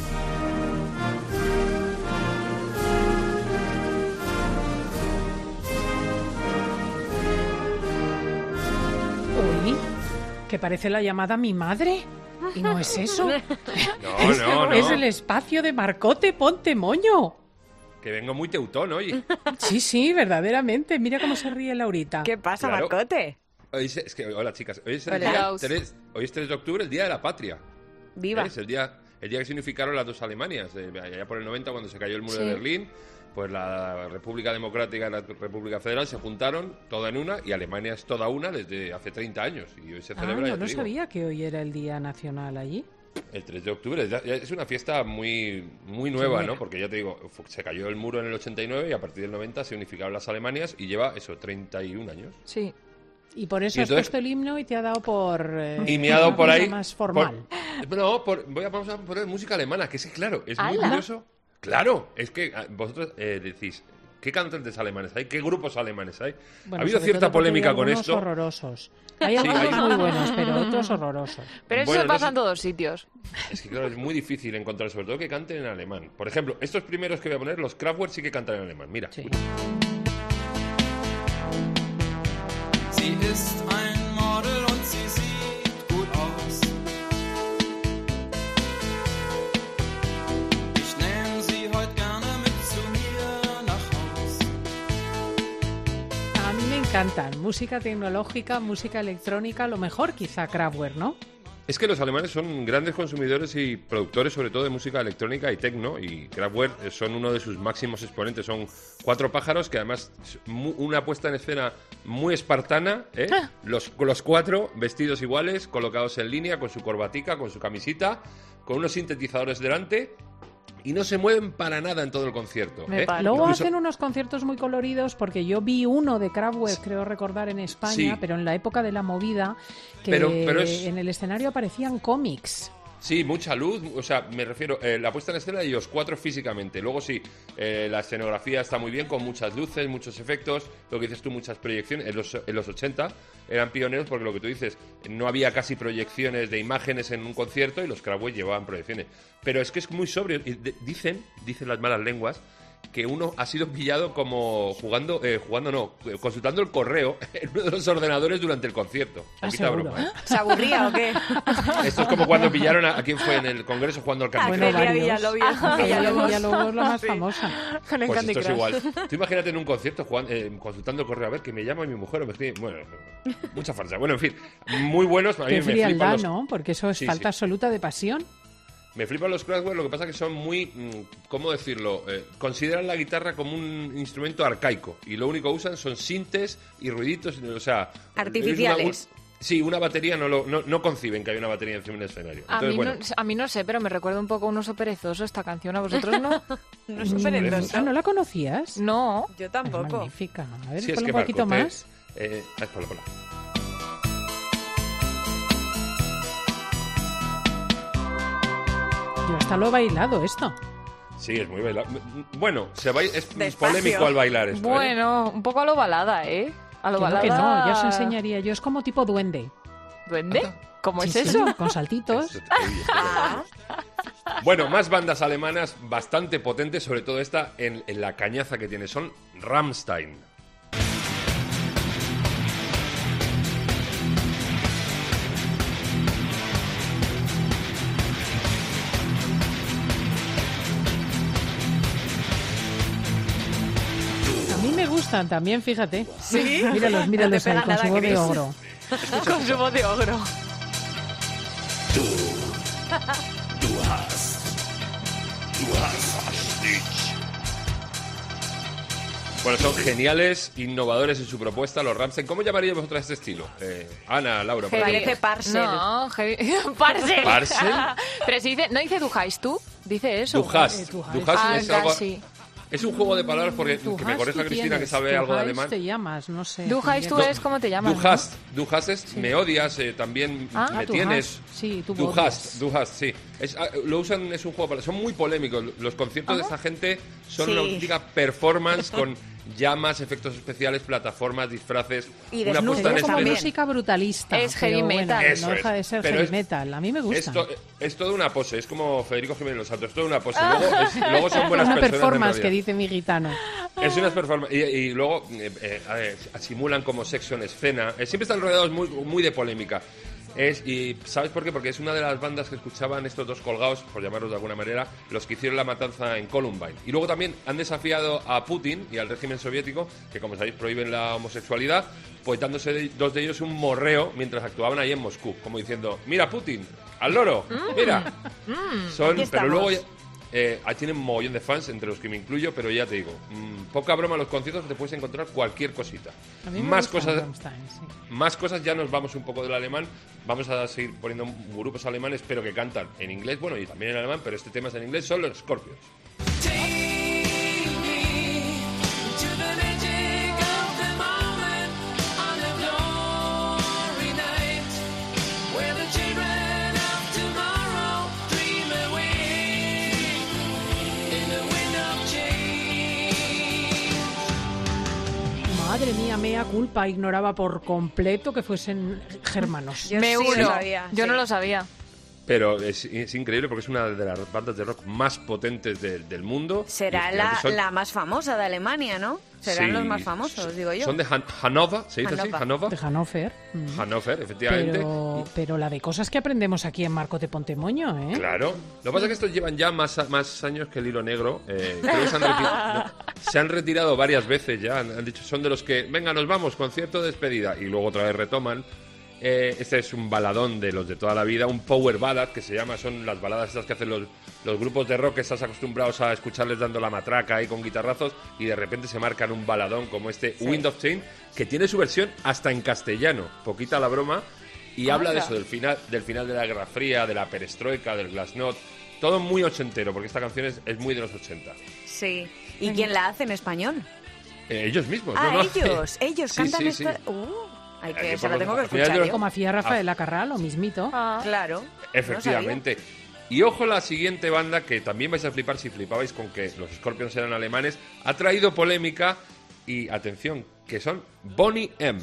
Uy, que parece la llamada Mi Madre. Y no es eso. No, es, no, no. Es el espacio de Marcote, ponte moño. Que vengo muy teutón hoy. Sí, sí, verdaderamente. Mira cómo se ríe Laurita. ¿Qué pasa, Claro. Marcote? Hoy es, es que, hola, chicas. Hoy es, el Hola. día tres, hoy es tres de octubre, el Día de la Patria. Viva. Es el día, el día que se unificaron las dos Alemanias. Eh, allá por el noventa, cuando se cayó el muro Sí. de Berlín, pues la República Democrática y la República Federal se juntaron toda en una, y Alemania es toda una desde hace treinta años. Y hoy se Ah, celebra, ya yo te no digo, sabía que hoy era el Día Nacional allí. el tres de octubre. Ya- ya Es una fiesta muy, muy nueva, Sí. ¿no? Porque ya te digo, fu- se cayó el muro en el ochenta y nueve y a partir del noventa se unificaron las Alemanias y lleva, eso, treinta y un años. Sí. Y por eso Y has entonces- puesto el himno y te ha dado por... eh, Y me ha dado una por cosa ahí... más formal. por- no, por- voy a, vamos a poner música alemana, que es que, claro, es muy ¡Hala! curioso. Claro, es que ah, vosotros eh, decís, ¿qué cantantes alemanes hay? ¿Qué grupos alemanes hay? Bueno, ha habido sobre cierta todo porque polémica hay con algunos esto. horrorosos. Hay Sí, algunos hay- muy buenos, pero otros horrorosos. Pero eso Bueno, pasa entonces- en todos sitios. Es que, claro, es muy difícil encontrar, sobre todo que canten en alemán. Por ejemplo, estos primeros que voy a poner, los Kraftwerk, sí que cantan en alemán. Mira. Sie ist ein Model und sie sieht gut aus. Ich nehme sie heute gerne mit zu mir nach Haus. A mí me encantan. Música tecnológica, música electrónica, lo mejor quizá Kraftwerk, ¿no? Es que los alemanes son grandes consumidores y productores, sobre todo de música electrónica y techno, y Kraftwerk eh, son uno de sus máximos exponentes. Son cuatro pájaros que además es mu- una puesta en escena muy espartana, ¿eh? Los, los cuatro vestidos iguales, colocados en línea, con su corbatica, con su camisita, con unos sintetizadores delante, y no se mueven para nada en todo el concierto. ¿eh? Luego Incluso- hacen unos conciertos muy coloridos porque yo vi uno de Kraftwerk, creo recordar, en España, Sí. pero en la época de la movida, que Pero- pero es- en el escenario aparecían cómics. Sí, mucha luz, o sea, me refiero, eh, la puesta en escena de los cuatro físicamente. Luego sí, eh, la escenografía está muy bien, con muchas luces, muchos efectos, lo que dices tú, muchas proyecciones. En los, en los ochenta eran pioneros porque lo que tú dices, no había casi proyecciones de imágenes en un concierto y los Kraftwerk llevaban proyecciones. Pero es que es muy sobrio. Y de- dicen, dicen las malas lenguas, que uno ha sido pillado como jugando, eh, jugando no, eh, consultando el correo en uno de los ordenadores durante el concierto. Poquita seguro, broma, ¿eh? ¿Se aburría o qué? Esto es como cuando pillaron a, a quién fue en el Congreso jugando al Candy Bueno, Crush. varios. Villalobos. Villalobos. Villalobos es la más famosa. Con el Pues Candy esto es Crush. igual. Tú imagínate en un concierto jugando, eh, consultando el correo a ver que me llama mi mujer o me escribe. Bueno, mucha farsa. Bueno, en fin, muy buenos. A mí Qué me frialdad, flipan los, ¿no? Porque eso es Sí, falta sí. absoluta de pasión. me flipan los Kraftwerk, lo que pasa que son muy, mm, ¿cómo decirlo? Eh, consideran la guitarra como un instrumento arcaico y lo único que usan son sintes y ruiditos, o sea... Artificiales. es una- Sí, una batería no, lo, no, no conciben que haya una batería encima de un escenario. A, Entonces, mí bueno, no, a mí no sé, pero me recuerda un poco a un oso perezoso esta canción. ¿A vosotros no? Un oso perezoso. Ah, ¿no la conocías? No. Yo tampoco. Magnífica. A ver, sí, es ponle que un poquito Marco, te- más. Eh, ah, ponla, ponla. Yo hasta lo he bailado esto. Sí, es muy bailable. Bueno, se baila, es Despacio. polémico al bailar esto. ¿eh? Bueno, un poco a lo balada, ¿eh? A lo Que no, balada. que no, ya os enseñaría yo. Es como tipo duende. ¿Duende? ¿Cómo Sí, es sí, eso? con saltitos. Bueno, más bandas alemanas bastante potentes, sobre todo esta en, en la cañaza que tiene, son Rammstein. A mí me gustan también, fíjate. ¿Sí? Míralos, No míralos te ahí pega con nada, su voz de Chris. ogro. Con su voz de ogro. Du hast. Du hast nicht. Bueno, son geniales, innovadores en su propuesta, los Rammstein. ¿Cómo llamaríais vosotras este estilo? Eh, Ana, Laura. por Parece ejemplo. Parcel. No, heavy- Parcel. ¿Parcel? Pero si dice, ¿no dice Du hast tú? Dice eso. Du hast. Eh, du hast. Du hast Ah, es algo... casi. Es un juego de palabras porque Du que me hast corrija tú Cristina que tienes, sabe du algo de hast alemán. te llamas, no sé. Du hast tú también. es como te llamas, Du ¿no? hast, du hast es me odias, eh, también Ah, me du tienes. hast. Sí, tú Du odias. hast, du hast, sí. Es, ah, lo usan, es un juego, para- son muy polémicos. Los conciertos de esta gente son Sí. una auténtica performance con llamas, efectos especiales, plataformas, disfraces, Y una desnudos puesta en Es como también. escena. música brutalista. Es heavy pero bueno, metal. Eso no deja es. de ser Pero heavy es- metal. A mí me gusta. Es, to- es toda una pose, es como Federico Jiménez Los Santos, es toda una pose. Luego, es- luego son buenas Una personas. en performance que realidad. dice mi gitano. Es una performance. Y, y luego eh, eh, a ver, simulan como sexo en escena. Eh, siempre están rodeados muy, muy de polémica. Es, y ¿sabes por qué? Porque es una de las bandas que escuchaban estos dos colgados, por llamarlos de alguna manera, los que hicieron la matanza en Columbine. Y luego también han desafiado a Putin y al régimen soviético, que como sabéis prohíben la homosexualidad, pues dándose de- dos de ellos un morreo mientras actuaban ahí en Moscú, como diciendo, mira Putin, al loro, mira. Son, aquí pero luego estamos. ya- eh, ahí tienen un mogollón de fans, entre los que me incluyo, pero ya te digo, mmm, poca broma en los conciertos, te puedes encontrar cualquier cosita. A mí me Más gustan cosas, Rammstein, sí. más cosas, ya nos vamos un poco del alemán. Vamos a seguir poniendo grupos alemanes, pero que cantan en inglés, bueno, y también en alemán, pero este tema es en inglés, son los Scorpions. Madre mía, mea culpa, ignoraba por completo que fuesen germanos. Yo Me sí lo uno. sabía, Yo sí. no lo sabía. Pero es, es increíble porque es una de las bandas de rock más potentes de- del mundo. Será Y la, son- la más famosa de Alemania, ¿no? Serán Sí, los más famosos, digo yo. Son de Han- Hannover, ¿se dice así? Hannover. Hannover. De Hannover. Mm. Hannover, efectivamente. Pero, pero la de cosas que aprendemos aquí en Marco de Pontemoño, ¿eh? Claro. Lo que pasa es que estos llevan ya más, más años que el hilo negro. Eh, creo que se han, reti- no, se han retirado varias veces ya. Han, han dicho, son de los que, venga, nos vamos, concierto de despedida. Y luego otra vez retoman. Eh, este es un baladón de los de toda la vida, un power ballad que se llama, son las baladas estas que hacen los, los grupos de rock que estás acostumbrados a escucharles dando la matraca ahí con guitarrazos y de repente se marcan un baladón como este Wind of Change, que tiene su versión hasta en castellano, poquita la broma, y habla de eso, del final, del final de la Guerra Fría, de la perestroika, del glasnost, todo muy ochentero, porque esta canción es, es muy de los ochenta. Sí. ¿Y quién la hace en español? Eh, ellos mismos, Ah, ¿no? no? ellos, ellos Sí, cantan sí, esto. sí. Uh, hay Aquí que, por se la los- tengo que al final escuchar de los- yo. Como hacía Rafael Acarrá, lo mismito. Claro. Efectivamente. Y ojo la siguiente banda, que también vais a flipar si flipabais con que los Scorpions eran alemanes, ha traído polémica y, atención, que son Boney M.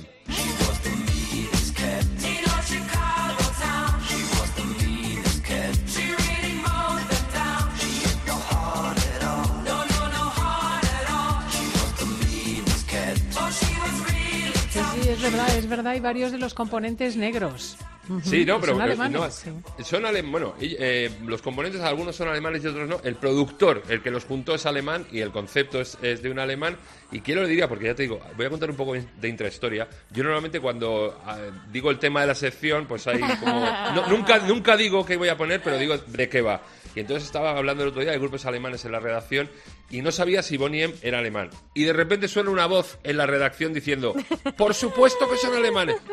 Sí, sí, es verdad, es verdad, hay varios de los componentes negros. Ujú. Sí, no, pero Son eh, alemanes. no, sí. son alemanes. Bueno, y, eh, los componentes algunos son alemanes y otros no. El productor, el que los juntó es alemán y el concepto es, es de un alemán. Y quién lo diría, porque ya te digo, voy a contar un poco de intrahistoria. Yo normalmente cuando eh, digo el tema de la sección, pues hay como no, nunca nunca digo qué voy a poner, pero digo de qué va. Y entonces estaba hablando el otro día de grupos alemanes en la redacción y no sabía si Boney M era alemán. Y de repente suena una voz en la redacción diciendo, por supuesto que son alemanes.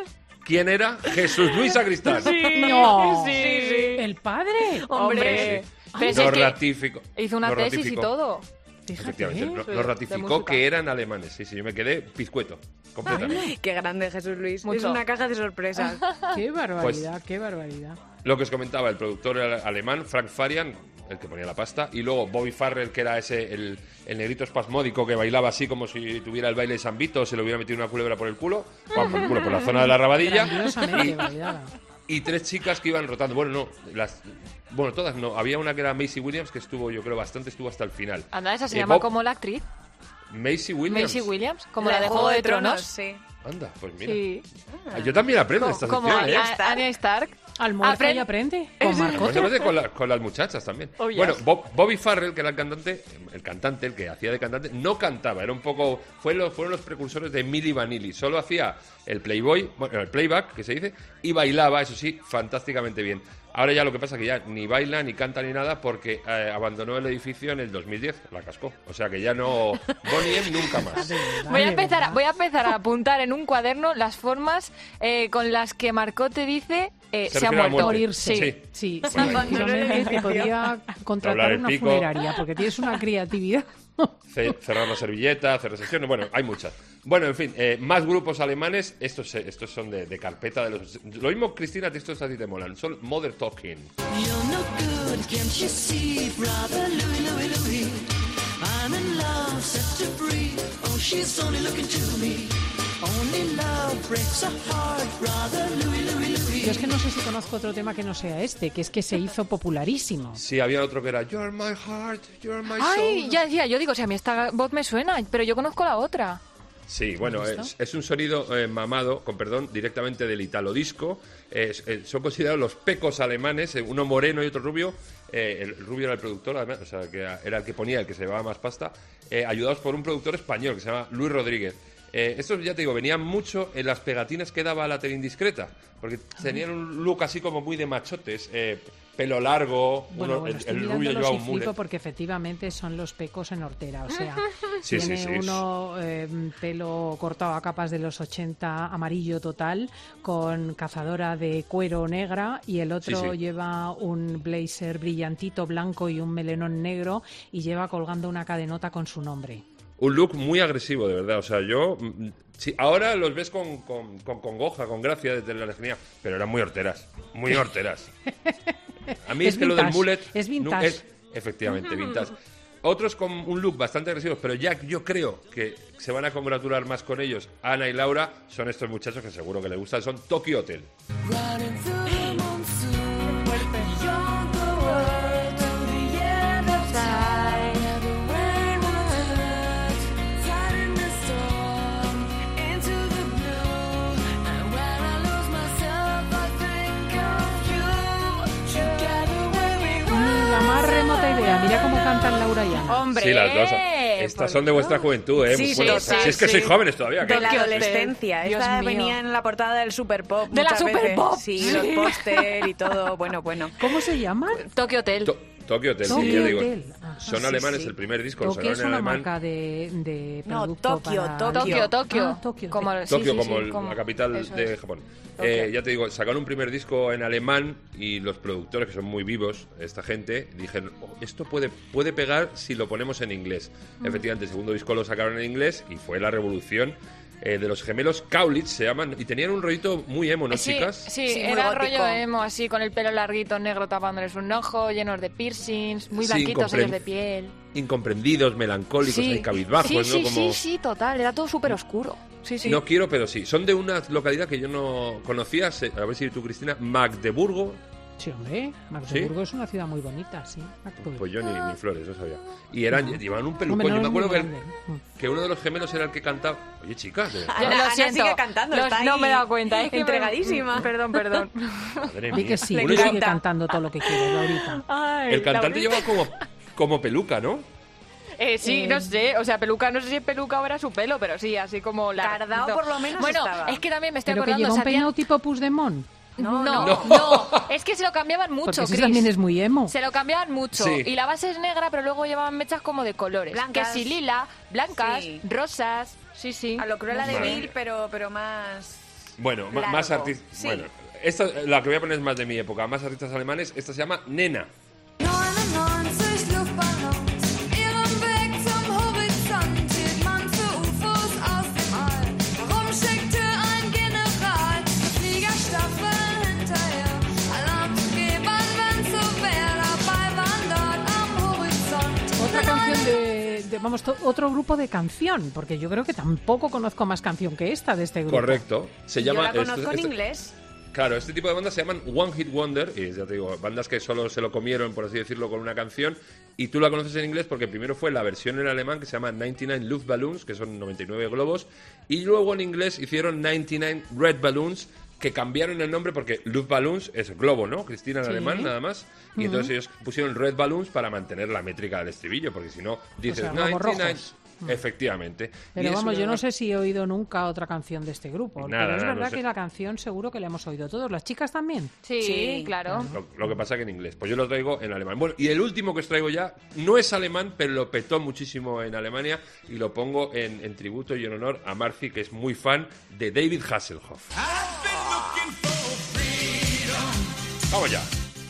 ¿Quién era? Jesús Luis Sacristán. Sí, no. sí, sí. ¿El padre? Hombre. Sí, sí. Pero si Lo es que ratificó. hizo una lo tesis ratificó. y todo. Efectivamente, lo, Sí, lo de ratificó música. que eran alemanes. Sí, sí, yo me quedé pizcueto, completamente. Qué grande Jesús Luis. Mucho. Es una caja de sorpresas. Qué barbaridad, Pues- qué barbaridad. Lo que os comentaba, el productor alemán, Frank Farian, el que ponía la pasta, y luego Bobby Farrell, que era ese el, el negrito espasmódico que bailaba así como si tuviera el baile de San Vito, se le hubiera metido una culebra por el culo, bueno, por el culo, por la zona de la rabadilla. Grandiosamente bailaba. Y tres chicas que iban rotando. Bueno, no, las, bueno, todas no. Había una que era Maisie Williams, que estuvo, yo creo, bastante, estuvo hasta el final. Anda, esa se Eh, llama Bob- como la actriz. Maisie Williams. Maisie Williams, como la de Juego de Tronos. sí. Anda, pues mira. Sí. Ah, yo también aprendo Co- esta como sección, Arya ¿eh? Stark. Arya Stark. Almuerza Apren- y aprende. Eh, Con sí. Marcote. Pues se hace con, la- con las muchachas también. Oh, yes. Bueno, Bob- Bobby Farrell, que era el cantante, el cantante, el que hacía de cantante, no cantaba, era un poco, fue lo- fueron los precursores de Milli Vanilli, solo hacía el playboy, bueno, el playback, que se dice, y bailaba, eso sí, fantásticamente bien. Ahora ya lo que pasa es que ya ni baila, ni canta, ni nada, porque eh, abandonó el edificio en el dos mil diez, la cascó. O sea que ya no, Bonnie M nunca más. Voy a, empezar a, voy a empezar a apuntar en un cuaderno las formas eh, con las que Marcote dice eh, Se se, ha refiere a la muerto. muerte. Morirse. Sí. Sí, sí, Bueno, efectivamente te podría contratar Doblar el una pico. funeraria porque tienes una creatividad. Ce- cerrar la servilleta, cerrar secciones, bueno, hay muchas. Bueno, en fin, eh, más grupos alemanes, estos, eh, estos son de, de carpeta de los... Lo mismo, Cristina, estos a ti te molan, son Mother Talking. You're no good, can't you see, brother Louie, Louie, Louie? I'm in love, set her free. Oh, she's only looking to me. Only love breaks a heart, brother Louie, Louie, Louie. Yo es que no sé si conozco otro tema que no sea este, que es que se hizo popularísimo. Sí, había otro que era You're my heart, you're my Ay, soul. ya decía, yo digo, si a mí esta voz me suena, pero yo conozco la otra. Sí, bueno, es, es un sonido eh, mamado, con perdón, directamente del italo disco. Es- eh, son considerados los pecos alemanes, eh, uno moreno y otro rubio. Eh, el rubio era el productor, además, o sea, que era el que ponía, el que se llevaba más pasta, eh, ayudados por un productor español que se llama Luis Rodríguez. Eh, estos, ya te digo, venían mucho en las pegatinas que daba la tele indiscreta, porque tenían un look así como muy de machotes, eh, pelo largo, Bueno, uno- bueno, el, estoy el rubio mirándolos llevaba y un flipo mullet. porque efectivamente son los pecos en hortera. O sea, Sí, sí, tiene sí. uno eh, pelo cortado a capas de los ochenta, amarillo total, con cazadora de cuero negra, y el otro Sí, sí. lleva un blazer brillantito blanco y un melenón negro, y lleva colgando una cadenota con su nombre. Un look muy agresivo, de verdad. O sea, yo... mm, sí, ahora los ves con, con, con congoja, con gracia desde la lejanía, pero eran muy horteras, muy horteras. A mí es, Es que lo del vintage, mullet... es nu- vintage. es- efectivamente, vintage. Otros con un look bastante agresivo, pero ya yo creo que se van a congratular más con ellos, Ana y Laura, son estos muchachos que seguro que les gustan, son Tokyo Hotel. Running through the monsoon, beyond the world to the other side. Where the rain will hurt, fight in the storm, into the blue. And when I lose myself, I think of you. Together when we Ni la más remota idea. Mira cómo cantan Laura y Ana. Hombre, Sí, las dos. Estas son de vuestra juventud, ¿eh? Sí, Bueno, sí, si es que sí. sois jóvenes todavía. De ¿qué? la adolescencia. Dios Esta mío. venía en la portada del Super Pop. De la muchas Super veces. Pop. Sí, Sí. los póster y todo. Bueno, bueno. ¿Cómo se llaman? Tokyo Hotel. To- Tokyo Hotel, sí, Tokyo ya digo. Hotel. Ah, Son sí, alemanes, sí. el primer disco lo Tokio es sacaron en una alemán. marca de, de No, producto Tokio, para... Tokio. Tokio, Tokio. Ah, Tokio. Como, sí, Tokio sí, como, sí, el- como- la capital eso de es. Japón. Tokio. Eh, ya te digo, sacaron un primer disco en alemán y los productores, que son muy vivos, esta gente, dijeron, "Oh, esto puede, puede pegar si lo ponemos en inglés. Mm. Efectivamente, el segundo disco lo sacaron en inglés y fue la revolución. Eh, de los gemelos Kaulitz se llaman, y tenían un rollito muy emo, ¿no, Sí, chicas? sí, Sí, muy era gótico. rollo emo, así con el pelo larguito negro tapándoles un ojo, llenos de piercings, muy Sí, blanquitos compren- ellos de piel. Incomprendidos, melancólicos, Sí. ahí cabizbajos, sí, ¿no? sí, Como... sí, sí, total, era todo súper oscuro. Sí, sí. No quiero, pero sí. Son de una localidad que yo no conocía, se- a ver si tú, Cristina, Magdeburgo. Sí, hombre. Magdeburgo es una ciudad muy bonita, sí. Magdeburgo. Pues yo ni, ni flores, no sabía. Y eran, llevaban un pelucón. Hombre, no Yo me es acuerdo muy que, grande. Mm. que uno de los gemelos era el que cantaba. Oye, chicas, de verdad, Ya, Ana- lo Ana siento. sigue cantando, Los- está ahí no me he dado cuenta. Es que me- entregadísima. Perdón, perdón. madre Di mía. que sí, Le que Uno sigue encanta. cantando todo lo que quiere, Laurita. Ay, el cantante Laurita. llevaba como, como peluca, ¿no? Eh, sí, Eh, no sé, o sea, peluca, no sé si es peluca o era su pelo, pero sí, así como la... Tardao por lo menos Bueno, estaba. es que también me estoy Pero que acordando... lleva un se hacían- peinado tipo Puigdemont. No, No, no, no. no, es que se lo cambiaban mucho, Porque ese Chris. también es muy emo. Se lo cambiaban mucho. Sí. Y la base es negra, pero luego llevaban mechas como de colores. Blancas. Que si lila, blancas, Sí. rosas. Sí, sí. A lo Cruella de Madre Vil, mía. pero, pero más... Bueno, ma- Largo. más artistas... Sí. Bueno, esta, la que voy a poner es más de mi época. Más artistas alemanes. Esta se llama Nena. neunundneunzig Luftballons, ihren Weg zum Horizont hielt man für U F Os aus dem All. Warum schickte ein General Fliegerstaffeln hinterher? Alarm zu geben, wenn's so wär, dabei waren dort am Horizont. Otra canción de, de- vamos, to- otro grupo de canción, porque yo creo que tampoco conozco más canción que esta de este grupo. Correcto. Se llama... Yo la este- conozco en este- inglés. Claro, este tipo de bandas se llaman One Hit Wonder, y ya te digo, bandas que solo se lo comieron, por así decirlo, con una canción, y tú la conoces en inglés porque primero fue la versión en alemán que se llama noventa y nueve Luftballons, que son noventa y nueve globos, y luego en inglés hicieron noventa y nueve Red Balloons, que cambiaron el nombre porque Luftballons es globo, ¿no? Cristina en Sí. alemán, nada más, y Ujú. entonces ellos pusieron Red Balloons para mantener la métrica del estribillo, porque si no, dices sea, globos noventa y nueve... rojos. Efectivamente. Pero Y es vamos, una- yo no sé si he oído nunca otra canción de este grupo. Nada, pero es nada, verdad no sé. que la canción seguro que la hemos oído todos. ¿Las chicas también? Sí, Sí. claro. Lo, lo que pasa que en inglés. Pues yo lo traigo en alemán. Bueno, y el último que os traigo ya no es alemán, pero lo petó muchísimo en Alemania y lo pongo en, en tributo y en honor a Marci, que es muy fan de David Hasselhoff. Vamos ya.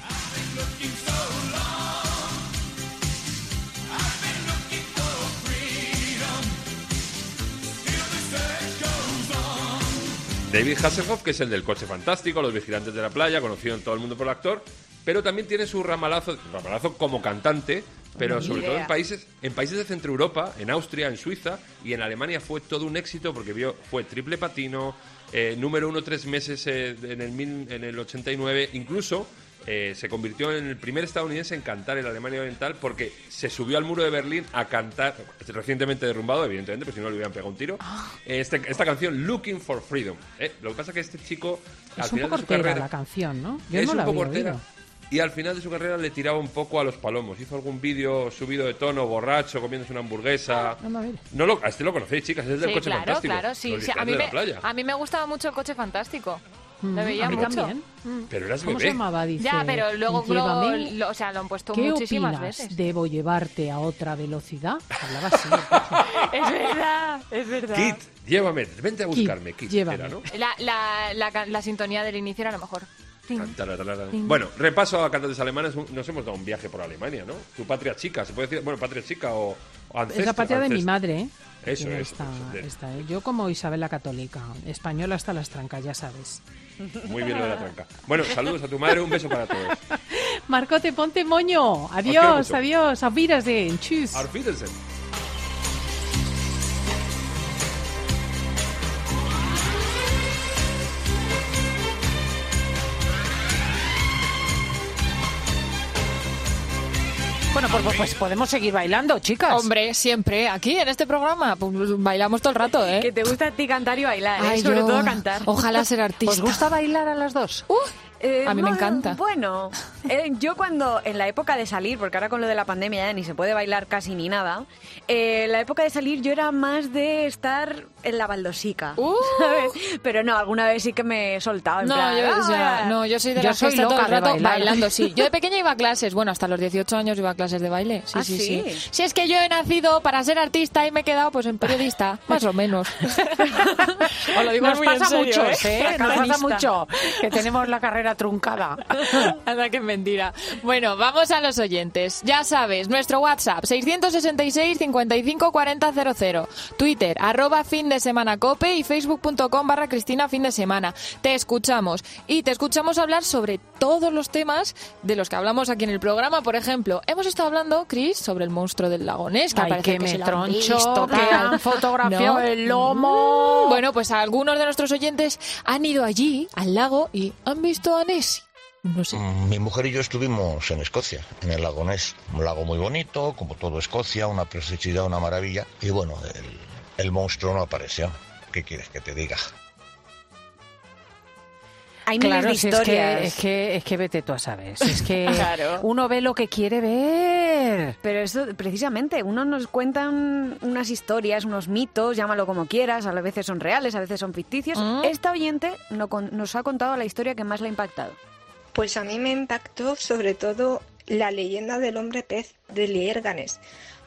David Hasselhoff, que es el del Coche Fantástico, Los Vigilantes de la Playa, conocido en todo el mundo por el actor, pero también tiene su ramalazo, ramalazo como cantante, pero Ni sobre todo idea. en países, en países de Centro Europa, en Austria, en Suiza y en Alemania fue todo un éxito porque vio, fue triple platino, eh, número uno tres meses eh, en, el mil, en el ochenta y nueve, incluso eh, se convirtió en el primer estadounidense en cantar en la Alemania Oriental porque se subió al muro de Berlín a cantar, recientemente derrumbado, evidentemente, pero si no le hubieran pegado un tiro, este, esta canción Looking for Freedom. Eh, lo que pasa es que este chico, al Es un final poco de su hortera carrera, la canción, ¿no? Yo es no un la poco había hortera. oído. Y al final de su carrera le tiraba un poco a los palomos. Hizo algún vídeo subido de tono, borracho, comiéndose una hamburguesa. Anda, a ver. No lo, a este lo conocéis, chicas, es del Sí, Coche claro, Fantástico. claro, sí. Los Sí, a, mí Vigilantes de me, la Playa. a mí me gustaba mucho el Coche Fantástico. Mm, Lo veía a mí mucho. también. Pero eras ¿Cómo bebé. se llamaba? Dice, Ya, pero luego lo, llévame. lo- o sea, lo han puesto ¿Qué muchísimas opinas? veces. ¿Debo llevarte a otra velocidad? Hablaba así. Es verdad, es verdad. Kit, llévame, vente a Kit, buscarme, Kit. llévame. Era, ¿no? La, la, la, can- la sintonía del inicio era lo mejor. Tan, taran, taran. Ting. Bueno, repaso a cantantes alemanes. Un- Nos hemos dado un viaje por Alemania, ¿no? Tu patria chica, se puede decir. Bueno, patria chica o, o ancestro. Es la patria de mi ancestro. madre, ¿eh? Eso, Que eso, está- eso, de- está, ¿eh? Yo como Isabel la Católica, española hasta las trancas, ya sabes. Muy bien lo de la tranca. Bueno, saludos a tu madre, un beso para todos. Marcote, ponte moño. Os quiero Adiós, mucho. adiós. Auf Wiedersehen. Tschüss. Auf Wiedersehen. Bueno, pues, pues- pues podemos seguir bailando, chicas. Hombre, siempre. Aquí, en este programa, pues, bailamos todo el rato, ¿eh? Que te gusta a ti cantar y bailar, ¿eh? Ay, Sobre yo- todo cantar. Ojalá ser artista. ¿Os gusta bailar a las dos? Eh, A mí me no, encanta. Bueno, eh, yo cuando, en la época de salir, porque ahora con lo de la pandemia ya ni se puede bailar casi ni nada, eh, en la época de salir yo era más de estar en la baldosica, ¿sabes? Pero no, alguna vez sí que me he soltado. En No, plan, yo, "Ah, o sea, voy a-". no, yo soy de Yo la soy fiesta todo loca el de rato bailar. bailando, sí. Yo de pequeña iba a clases, bueno, hasta los dieciocho años iba a clases de baile. Sí, ¿Ah, sí, sí? sí. Si es que yo he nacido para ser artista y me he quedado pues en periodista, más o menos. Os lo digo Nos muy en pasa serio, mucho, ¿eh? ¿eh? Nos pasa Cronista. mucho que tenemos la carrera truncada. Anda, que mentira. Bueno, vamos a los oyentes. Ya sabes, nuestro WhatsApp seiscientos sesenta y seis, cincuenta y cinco, cuarenta, cero cero. Twitter, arroba fin de semana cope y facebook.com barra Cristina fin de semana. Te escuchamos. Y te escuchamos hablar sobre todos los temas de los que hablamos aquí en el programa. Por ejemplo, hemos estado hablando, Cris, sobre el monstruo del lago Ness, que Ay, parece que que me se lo han troncho, visto, que tal. han fotografiado ¿No? el lomo. Mm, Bueno, pues algunos de nuestros oyentes han ido allí, al lago, y han visto a Nessie. No sé. Mm, Mi mujer y yo estuvimos en Escocia, en el lago Ness. Un lago muy bonito, como todo Escocia, una preciosidad, una maravilla. Y bueno, el, el monstruo no apareció. ¿Qué quieres que te diga? Hay miles Claro, de si es que, historias. es que es que vete tú a saber. Si es que Claro. uno ve lo que quiere ver. Pero eso, precisamente, uno nos cuentan unas historias, unos mitos, llámalo como quieras, a veces son reales, a veces son ficticios. Mm. Esta oyente no con- nos ha contado la historia que más le ha impactado. Pues a mí me impactó sobre todo la leyenda del hombre pez de Liérganes.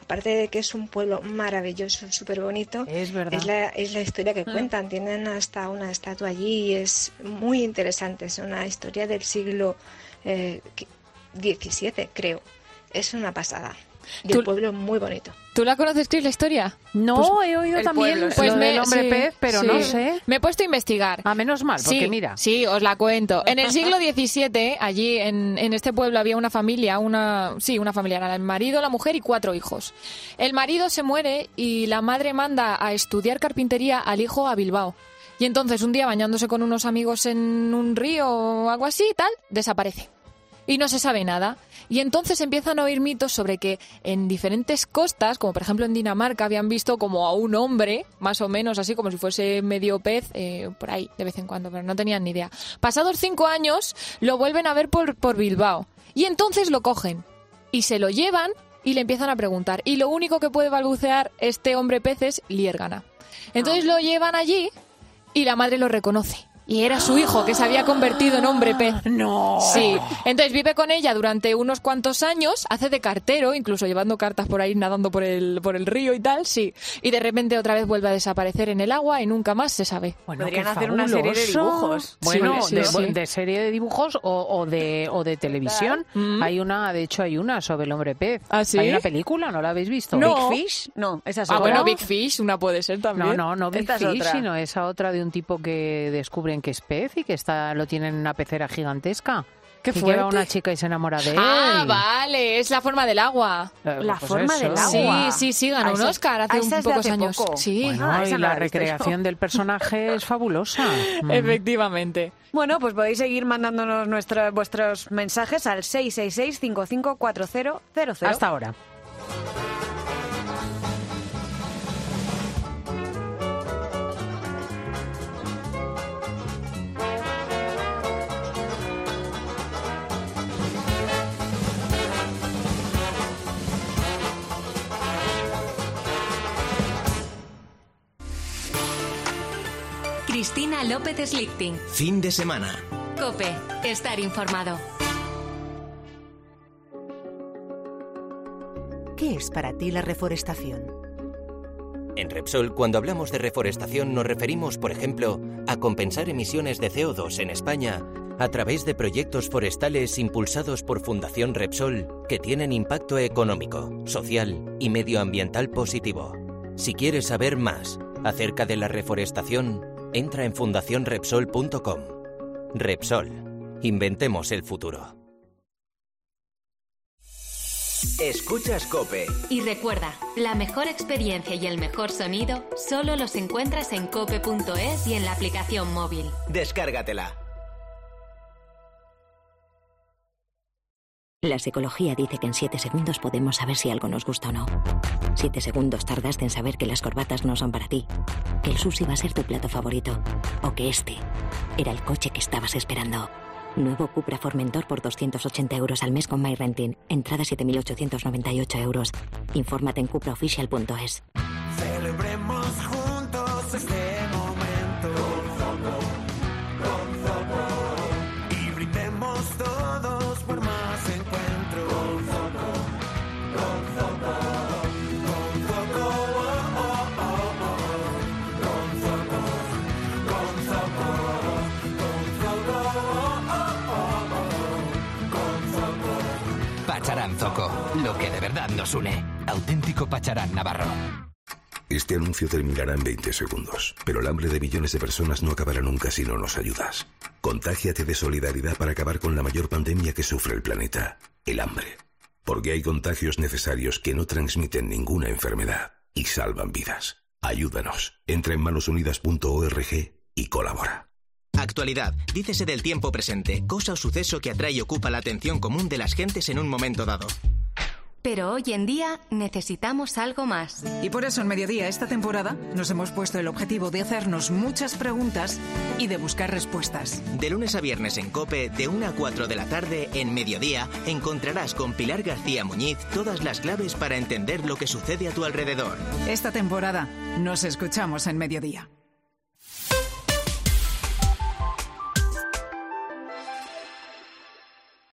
aparte de que es un pueblo maravilloso, súper bonito, es verdad. Es la, es la historia que Mm. cuentan. Tienen hasta una estatua allí y es muy interesante. Es una historia del siglo eh, diecisiete, creo. Es una pasada. Y Tú- el pueblo es muy bonito. ¿Tú la conoces, Cris, la historia? No, he oído el también pueblo, pues sí. me, el hombre sí, pez, pero sí. no sé. Me he puesto a investigar. A menos mal, porque sí, mira. Sí, os la cuento. En el siglo diecisiete, allí en, en este pueblo había una familia, una sí, una familia, era el marido, la mujer y cuatro hijos. El marido se muere y la madre manda a estudiar carpintería al hijo a Bilbao. Y entonces un día bañándose con unos amigos en un río o algo así, tal, desaparece. Y no se sabe nada. Y entonces empiezan a oír mitos sobre que en diferentes costas, como por ejemplo en Dinamarca, habían visto como a un hombre, más o menos así como si fuese medio pez, eh, por ahí de vez en cuando, pero no tenían ni idea. Pasados cinco años, lo vuelven a ver por, por Bilbao. Y entonces lo cogen y se lo llevan y le empiezan a preguntar. Y lo único que puede balbucear este hombre pez es Liérgana. Entonces lo llevan allí y la madre lo reconoce. Y era su hijo, que se había convertido en hombre pez. ¡No! Sí. Entonces vive con ella durante unos cuantos años, hace de cartero, incluso llevando cartas por ahí, nadando por el, por el río y tal, sí. Y de repente otra vez vuelve a desaparecer en el agua y nunca más se sabe. Bueno, Podrían qué hacer una serie de fabuloso. dibujos. Bueno, Sí, de, sí, sí. de serie de dibujos o, o de o de televisión. Mm. Hay una, de hecho, hay una sobre el hombre pez. ¿Ah, sí? Hay una película, ¿no la habéis visto? No. Big Fish, no, esa es Ah, otra. bueno, Big Fish, una puede ser también. No, no, no Big Esta es Fish, otra. sino esa otra de un tipo que descubren que es pez y que está lo tienen en una pecera gigantesca. Qué que fuerte. lleva una chica y se enamora de él. Ah, vale, es La forma del agua. Eh, La pues forma eso. del agua. Sí, sí, sí, ganó Ah, un esa- Oscar ah, hace esa un es de pocos hace años. poco. Sí, Bueno, Ah, y esa no la la he visto yo. recreación del personaje es fabulosa. Mm. efectivamente. Bueno, pues podéis seguir mandándonos nuestro- vuestros mensajes al seis seis seis, cinco cinco cuatro cero cero cero. Hasta ahora. Cristina López Slichting. Fin de semana. Cope, estar informado. ¿Qué es para ti la reforestación? En Repsol, cuando hablamos de reforestación, nos referimos, por ejemplo, a compensar emisiones de C O dos en España a través de proyectos forestales impulsados por Fundación Repsol que tienen impacto económico, social y medioambiental positivo. Si quieres saber más acerca de la reforestación, entra en fundación repsol punto com. Repsol. Inventemos el futuro. Escuchas COPE. Y recuerda, la mejor experiencia y el mejor sonido solo los encuentras en cope punto es y en la aplicación móvil. Descárgatela. La psicología dice que en siete segundos podemos saber si algo nos gusta o no. Siete segundos tardaste en saber que las corbatas no son para ti, que el sushi va a ser tu plato favorito, o que este era el coche que estabas esperando. Nuevo Cupra Formentor por doscientos ochenta euros al mes con MyRenting. Entrada siete mil ochocientos noventa y ocho euros. Infórmate en cupra oficial punto es. Celebremos juntos este momento. Con Zoco, con Zoco. Y brindemos todos por más encuentros. Con Zoco, con Zoco. Con Zoco, oh, oh, oh, oh. Con Zoco, con Zoco. Con Zoco, oh, oh, oh, oh. Con Zoco. Pacharán Zoco, lo que de verdad nos une. Auténtico Pacharán Navarro. Este anuncio terminará en veinte segundos, pero el hambre de millones de personas no acabará nunca si no nos ayudas. Contágiate de solidaridad para acabar con la mayor pandemia que sufre el planeta, el hambre. Porque hay contagios necesarios que no transmiten ninguna enfermedad y salvan vidas. Ayúdanos. Entra en manos unidas punto org y colabora. Actualidad. Dícese del tiempo presente, cosa o suceso que atrae y ocupa la atención común de las gentes en un momento dado. Pero hoy en día necesitamos algo más. Y por eso en Mediodía esta temporada nos hemos puesto el objetivo de hacernos muchas preguntas y de buscar respuestas. De lunes a viernes en COPE, de una a cuatro de la tarde, en Mediodía, encontrarás con Pilar García Muñiz todas las claves para entender lo que sucede a tu alrededor. Esta temporada nos escuchamos en Mediodía.